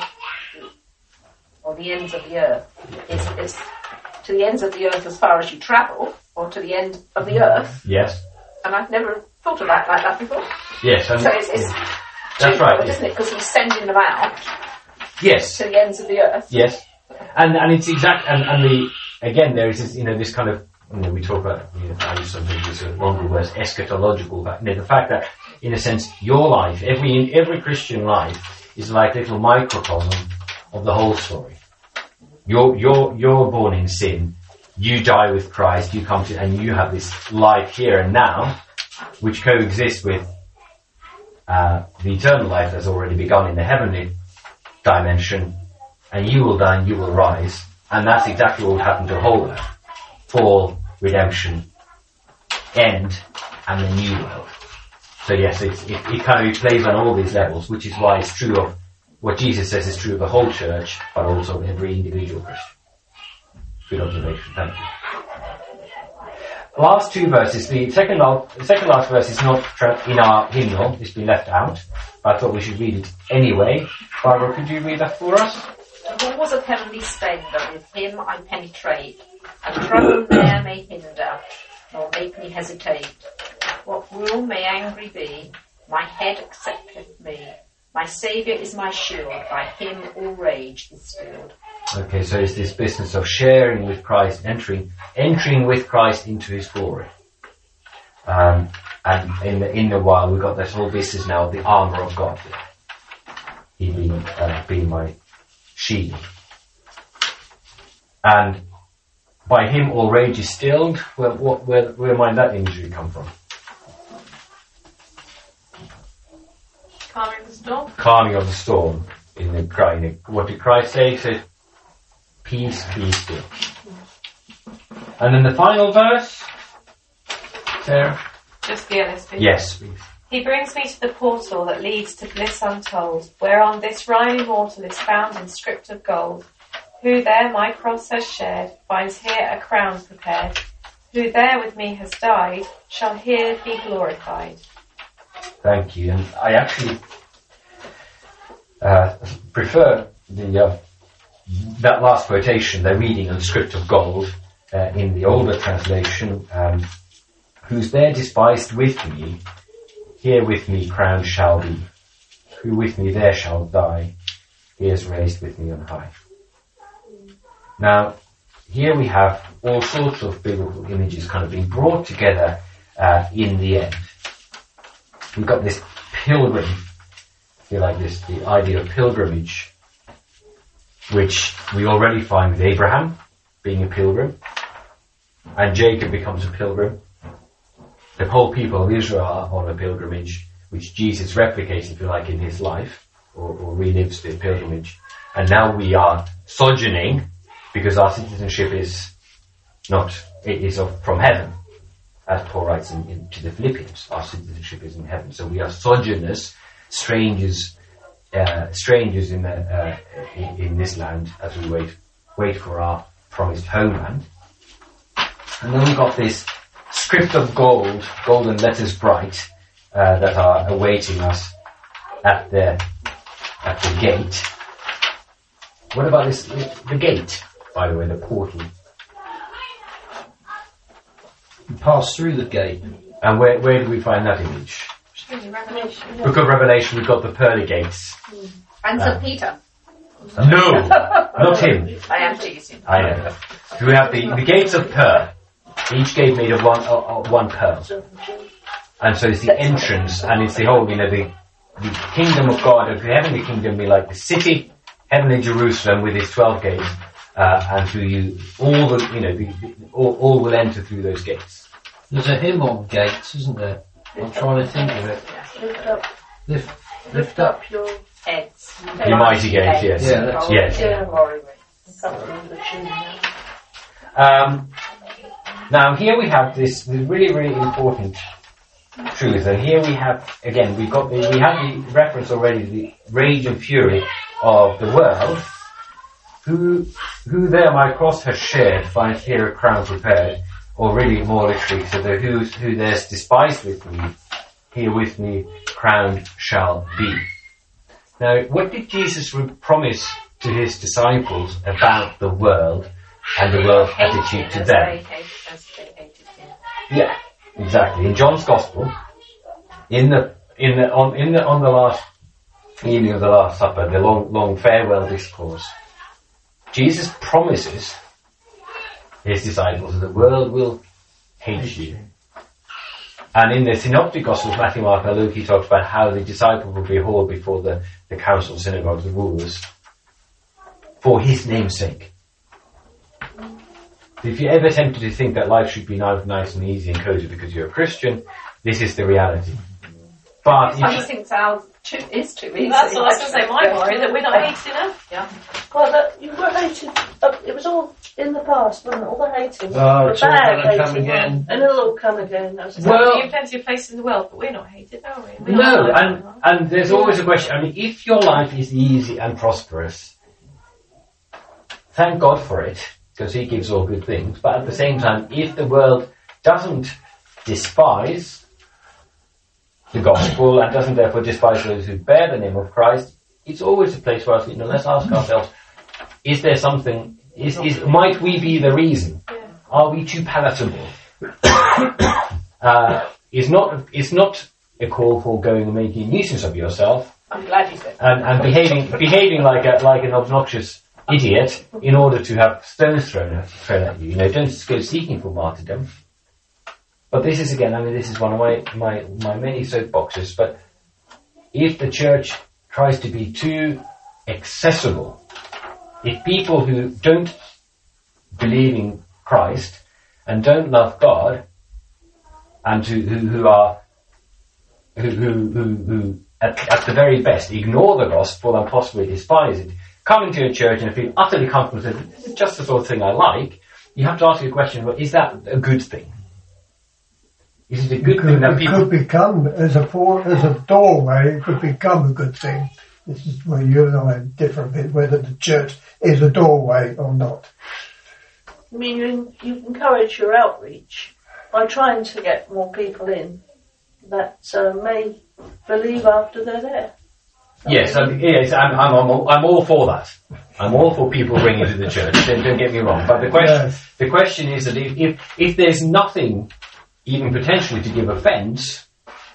Or the ends of the earth. Is to the ends of the earth as far as you travel, or to the end of the earth. Yes. And I've never thought of that like that before. Yes. So it's that's right, isn't it? Because He's sending them out. Yes. To the ends of the earth. Yes. And it's exact, and the, again, there is this, this kind of, we talk about, I use something that's a longer word, eschatological, but the fact that, in a sense, your life, every Christian life is like a little microcosm of the whole story. You're born in sin, you die with Christ, you come to, and you have this life here and now, which coexists with the eternal life that's already begun in the heavenly dimension, and you will die and you will rise, and that's exactly what will happen to the whole earth. Fall, redemption, end, and the new world. So yes, it kind of plays on all these levels, which is why it's true of what Jesus says is true of the whole church, but also of every individual Christian. Good observation, thank you. Last two verses, the second last verse is not in our hymnal, it's been left out, but I thought we should read it anyway. Barbara, could you read that for us? The doors of heavenly splendour, with Him I penetrate, and trouble there may hinder, nor make me hesitate. What rule may angry be, my head accepteth me. My Saviour is my shield, by Him all rage is stilled. Okay, so it's this business of sharing with Christ, entering with Christ into His glory. And in the while, we've got this whole business now of the armour of God. He being my shield. And by Him all rage is stilled. Well, where might that imagery come from? Calming the storm. Calming of the storm. What did Christ say? He said, Peace be still. And then the final verse, Sarah? Just the LSB. Yes, please. He brings me to the portal that leads to bliss untold, whereon this rhyme immortal is found in script of gold. Who there my cross has shared, finds here a crown prepared. Who there with me has died, shall here be glorified. Thank you. And I actually prefer that last quotation, the reading on script of gold, in the older translation. Who's there despised with me, here with me crowned shall be. Who with me there shall die, here's raised with me on high. Now, here we have all sorts of biblical images kind of being brought together in the end. We've got this pilgrim, if you like this, the idea of pilgrimage, which we already find with Abraham being a pilgrim, and Jacob becomes a pilgrim. The whole people of Israel are on a pilgrimage, which Jesus replicates, if you like, in his life, or relives the pilgrimage. And now we are sojourning, because our citizenship is from heaven. As Paul writes to the Philippians, our citizenship is in heaven. So we are sojourners, strangers in this land as we wait for our promised homeland. And then we've got this script of gold, golden letters bright, that are awaiting us at the gate. What about this? The gate, by the way, the portal. You pass through the gate. And where do we find that image? Revelation. Book of Revelation, we've got the pearly gates. And St. Peter. No, not him. I am teasing. I know. So we have the gates of pearl. Each gate made of one pearl. And so it's the entrance, and it's the whole, the kingdom of God, of the heavenly kingdom, be like the city, heavenly Jerusalem with its 12 gates, and through you, all will enter through those gates. There's a hymn on gates, isn't there? I'm trying to think of it. Lift up your Heads. Your mighty gates, yes. Yeah, that's yes. Now here we have this really, really important truth, and here we have again we have the reference already, the rage and fury of the world. Who there my cross has shared finds here a crown prepared, or really more literally, so the who there's despised with me, here with me crowned shall be. Now, what did Jesus promise to his disciples about the world and the world's attitude to them? Yeah, exactly. In John's Gospel, on the last evening of the Last Supper, the long farewell discourse, Jesus promises his disciples that the world will hate you. And in the Synoptic Gospels, Matthew, Mark, and Luke, he talks about how the disciples will be hauled before the council, synagogues, the rulers, for his name's sake. If you're ever tempted to think that life should be nice and easy and cozy because you're a Christian, this is the reality. But I just think ours is too easy. That's what I was going to say, my worry, that we're not hated enough. Yeah. well, you were hated. It was all in the past, wasn't it? All the hating. Oh, the it's all bad going to come hating. again. And it'll all come again. That's Well- There are plenty of places in the world, but we're not hated, are we? no, and there's always a question. I mean, if your life is easy and prosperous, thank God for it, because he gives all good things. But at the same time, if the world doesn't despise the gospel and doesn't therefore despise those who bear the name of Christ, it's always a place for us, let's ask ourselves, is there something, might we be the reason? Are we too palatable? It's not a call for going and making a nuisance of yourself I'm glad you said. and behaving like an obnoxious idiot in order to have stones thrown at you. Don't go seeking for martyrdom. But this is this is one of my many soapboxes. But if the church tries to be too accessible, if people who don't believe in Christ and don't love God, and who at the very best ignore the gospel and possibly despise it, come into a church and feel utterly comfortable and say, this is just the sort of thing I like, you have to ask your question, well, is that a good thing? Is it a good thing that people... It could become, as a doorway, it could become a good thing. This is where you and I are different bit, whether the church is a doorway or not. I mean, you encourage your outreach by trying to get more people in that may believe after they're there. Yes, I'm all for that. I'm all for people bringing to the church. Don't get me wrong. But the question is that if there's nothing, even potentially, to give offence,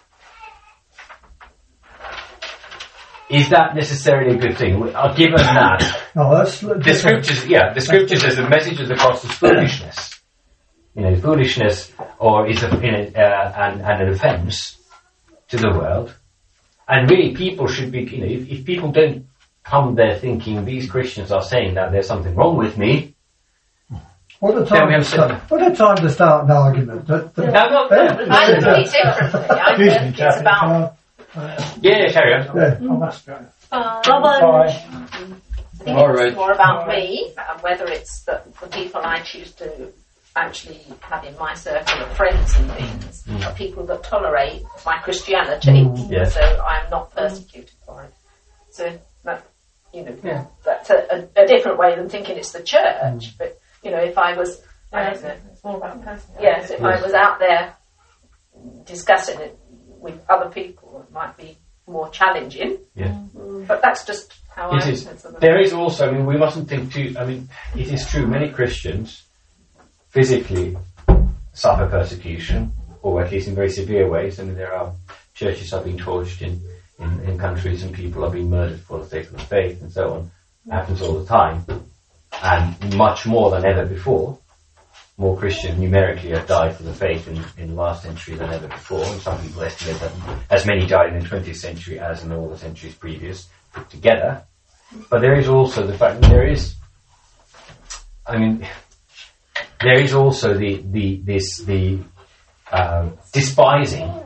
is that necessarily a good thing? Given that the scriptures as the message of the cross is foolishness. Foolishness, or is an offence to the world. And really, people should be, if people don't come there thinking these Christians are saying that there's something wrong with me. What a time to start an argument. I agree differently. I think it's about... Yeah, carry on. Yeah. Oh, that's good. I think it's more about me, and whether it's the people I choose to actually have in my circle of friends and things are people that tolerate my Christianity, so I'm not persecuted for it. So that, that's a different way than thinking it's the church. But if I was, it's more about person. Yes, if I was out there discussing it with other people, it might be more challenging. Yeah. But that's just how it is. There is also, we mustn't think too. It is true. Many Christians physically suffer persecution, or at least in very severe ways. There are churches are being torched in countries, and people are being murdered for the sake of the faith, and so on. It happens all the time, and much more than ever before. More Christians numerically have died for the faith in the last century than ever before, and some people estimate that as many died in the 20th century as in all the centuries previous put together. But there is also the fact that there is also the despising.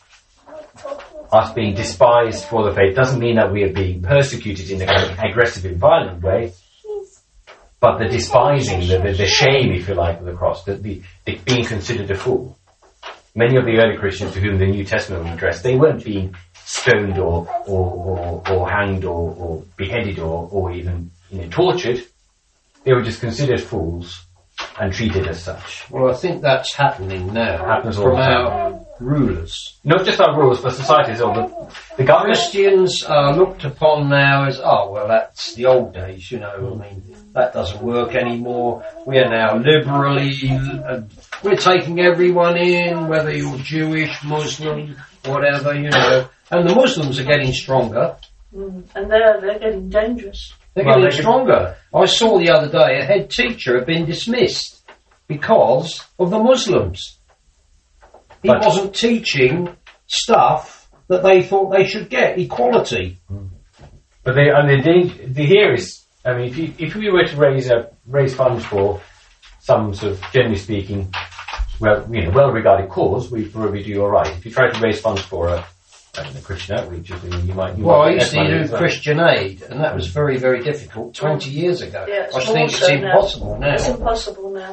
Us being despised for the faith doesn't mean that we are being persecuted in an aggressive and violent way, but the despising, the shame, if you like, of the cross, the being considered a fool. Many of the early Christians to whom the New Testament was addressed, they weren't being stoned or hanged or beheaded or even tortured. They were just considered fools and treated as such. Well, I think that's happening now. Happens all from the time. our rulers. Not just our rulers, but societies or the government. Christians are looked upon now as, that's the old days, that doesn't work anymore. We are now liberally, we're taking everyone in, whether you're Jewish, Muslim, whatever, And the Muslims are getting stronger. And they're getting dangerous. They're getting stronger. I saw the other day a head teacher had been dismissed because of the Muslims. He wasn't teaching stuff that they thought they should get, equality. But here is, if we were to raise funds for some sort of, generally speaking, well-regarded cause, we'd probably do all right. If you try to raise funds for a Christian outreach, you might. I used to do Christian Aid, and that was very, very difficult 20 years ago. Yeah, I think it's impossible now. It's impossible now.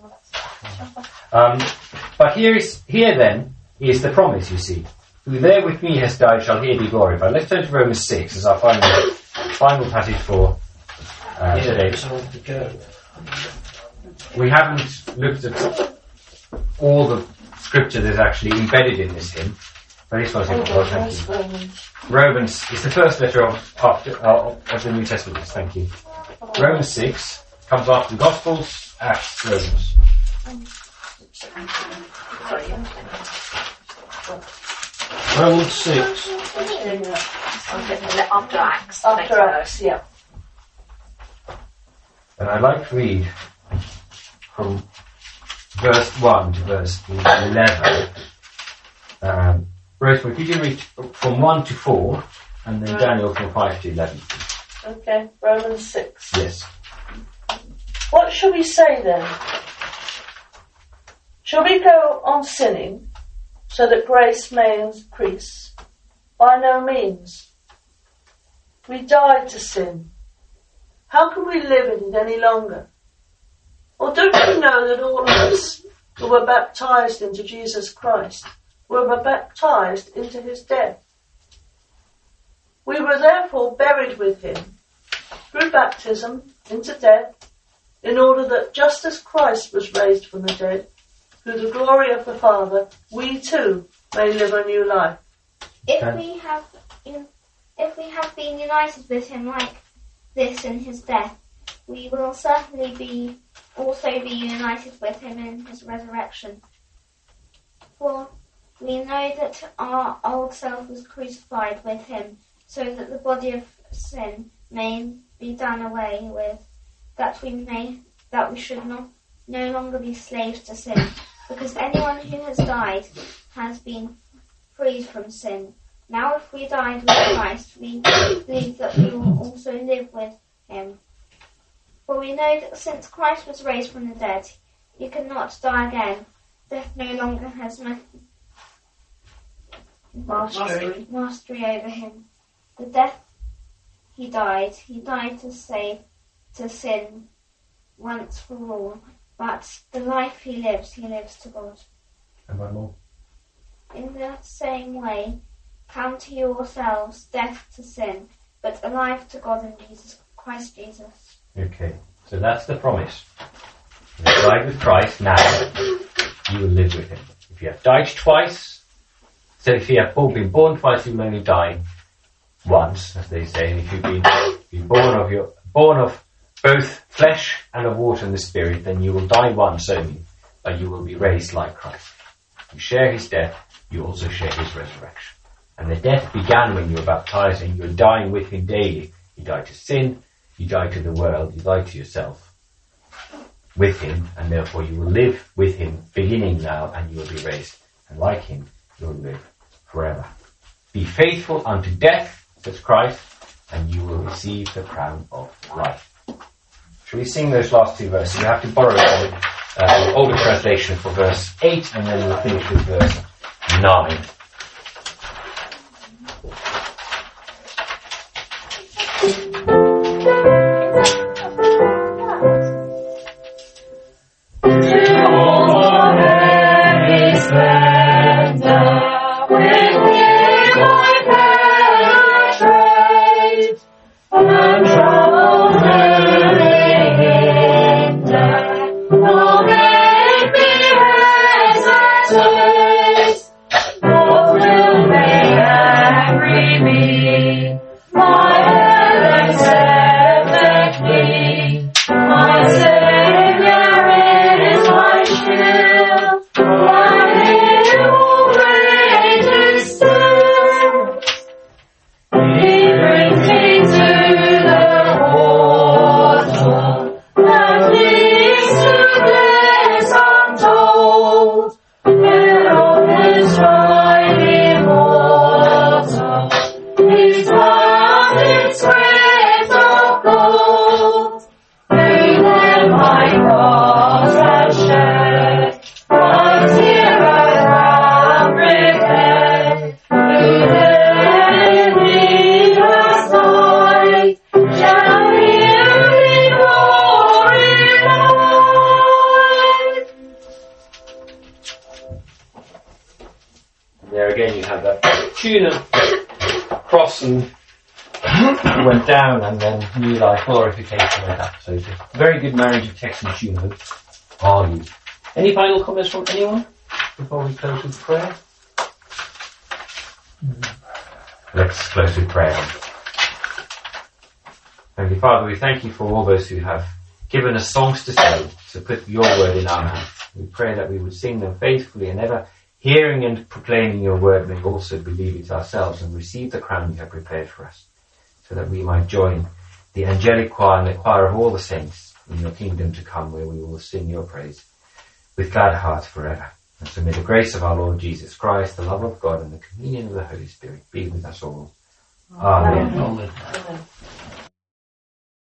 But here then is the promise, you see. Who there with me has died shall here be glorified. Let's turn to Romans 6 as our final passage for today. We haven't looked at all the scripture that's actually embedded in this hymn. But this one's important. Romans is the first letter of the New Testament. Thank you. Romans 6 comes after the Gospels, Acts, Romans. Romans 6. After Acts. After Acts, yeah. And I'd like to read from verse 1 to verse 11. Rosemary, if you can read from 1 to 4, and then Daniel from 5 to 11. Okay, Romans 6. Yes. What shall we say then? Shall we go on sinning so that grace may increase? By no means. We died to sin. how can we live in it any longer? Or don't you know that all of us who were baptized into Jesus Christ were baptized into his death? We were therefore buried with him through baptism into death, in order that just as Christ was raised from the dead, through the glory of the Father, we too may live a new life. If we have been united with him like this in his death, we will certainly also be united with him in his resurrection. For we know that our old self was crucified with him, so that the body of sin may be done away with, that we should no longer be slaves to sin, because anyone who has died has been freed from sin. Now if we died with Christ, we believe that we will also live with him. For we know that since Christ was raised from the dead, he cannot die again. Death no longer has mastery over him. The death he died to sin once for all, but the life he lives to God. And one more. In the same way, count to yourselves death to sin, but alive to God in Christ Jesus. Okay, so that's the promise. If you have died with Christ, now you will live with him. If you have died twice, so if you have been born twice, you will only die once, as they say. And if you've been born of both flesh and of water and the Spirit, then you will die once only, but you will be raised like Christ. You share his death, you also share his resurrection. And the death began when you were baptized, and you're dying with him daily. You die to sin, you die to the world, you die to yourself with him, and therefore you will live with him beginning now, and you will be raised. And like him, you will live forever. Be faithful unto death, says Christ, and you will receive the crown of life. Shall we sing those last two verses? You have to borrow the older translation for verse 8, and then we'll finish with verse 9. Went down, and then new life glorification went up. So just very good marriage of text and tune notes. Argued. Any final comments from anyone before we close with prayer? Let's close with prayer. Heavenly Father, we thank you for all those who have given us songs to sing, to put your word in our mouth. We pray that we would sing them faithfully, and ever hearing and proclaiming your word may also believe it ourselves and receive the crown you have prepared for us, so that we might join the angelic choir and the choir of all the saints in your kingdom to come, where we will sing your praise with glad hearts forever. And so may the grace of our Lord Jesus Christ, the love of God, and the communion of the Holy Spirit be with us all. Amen. Amen.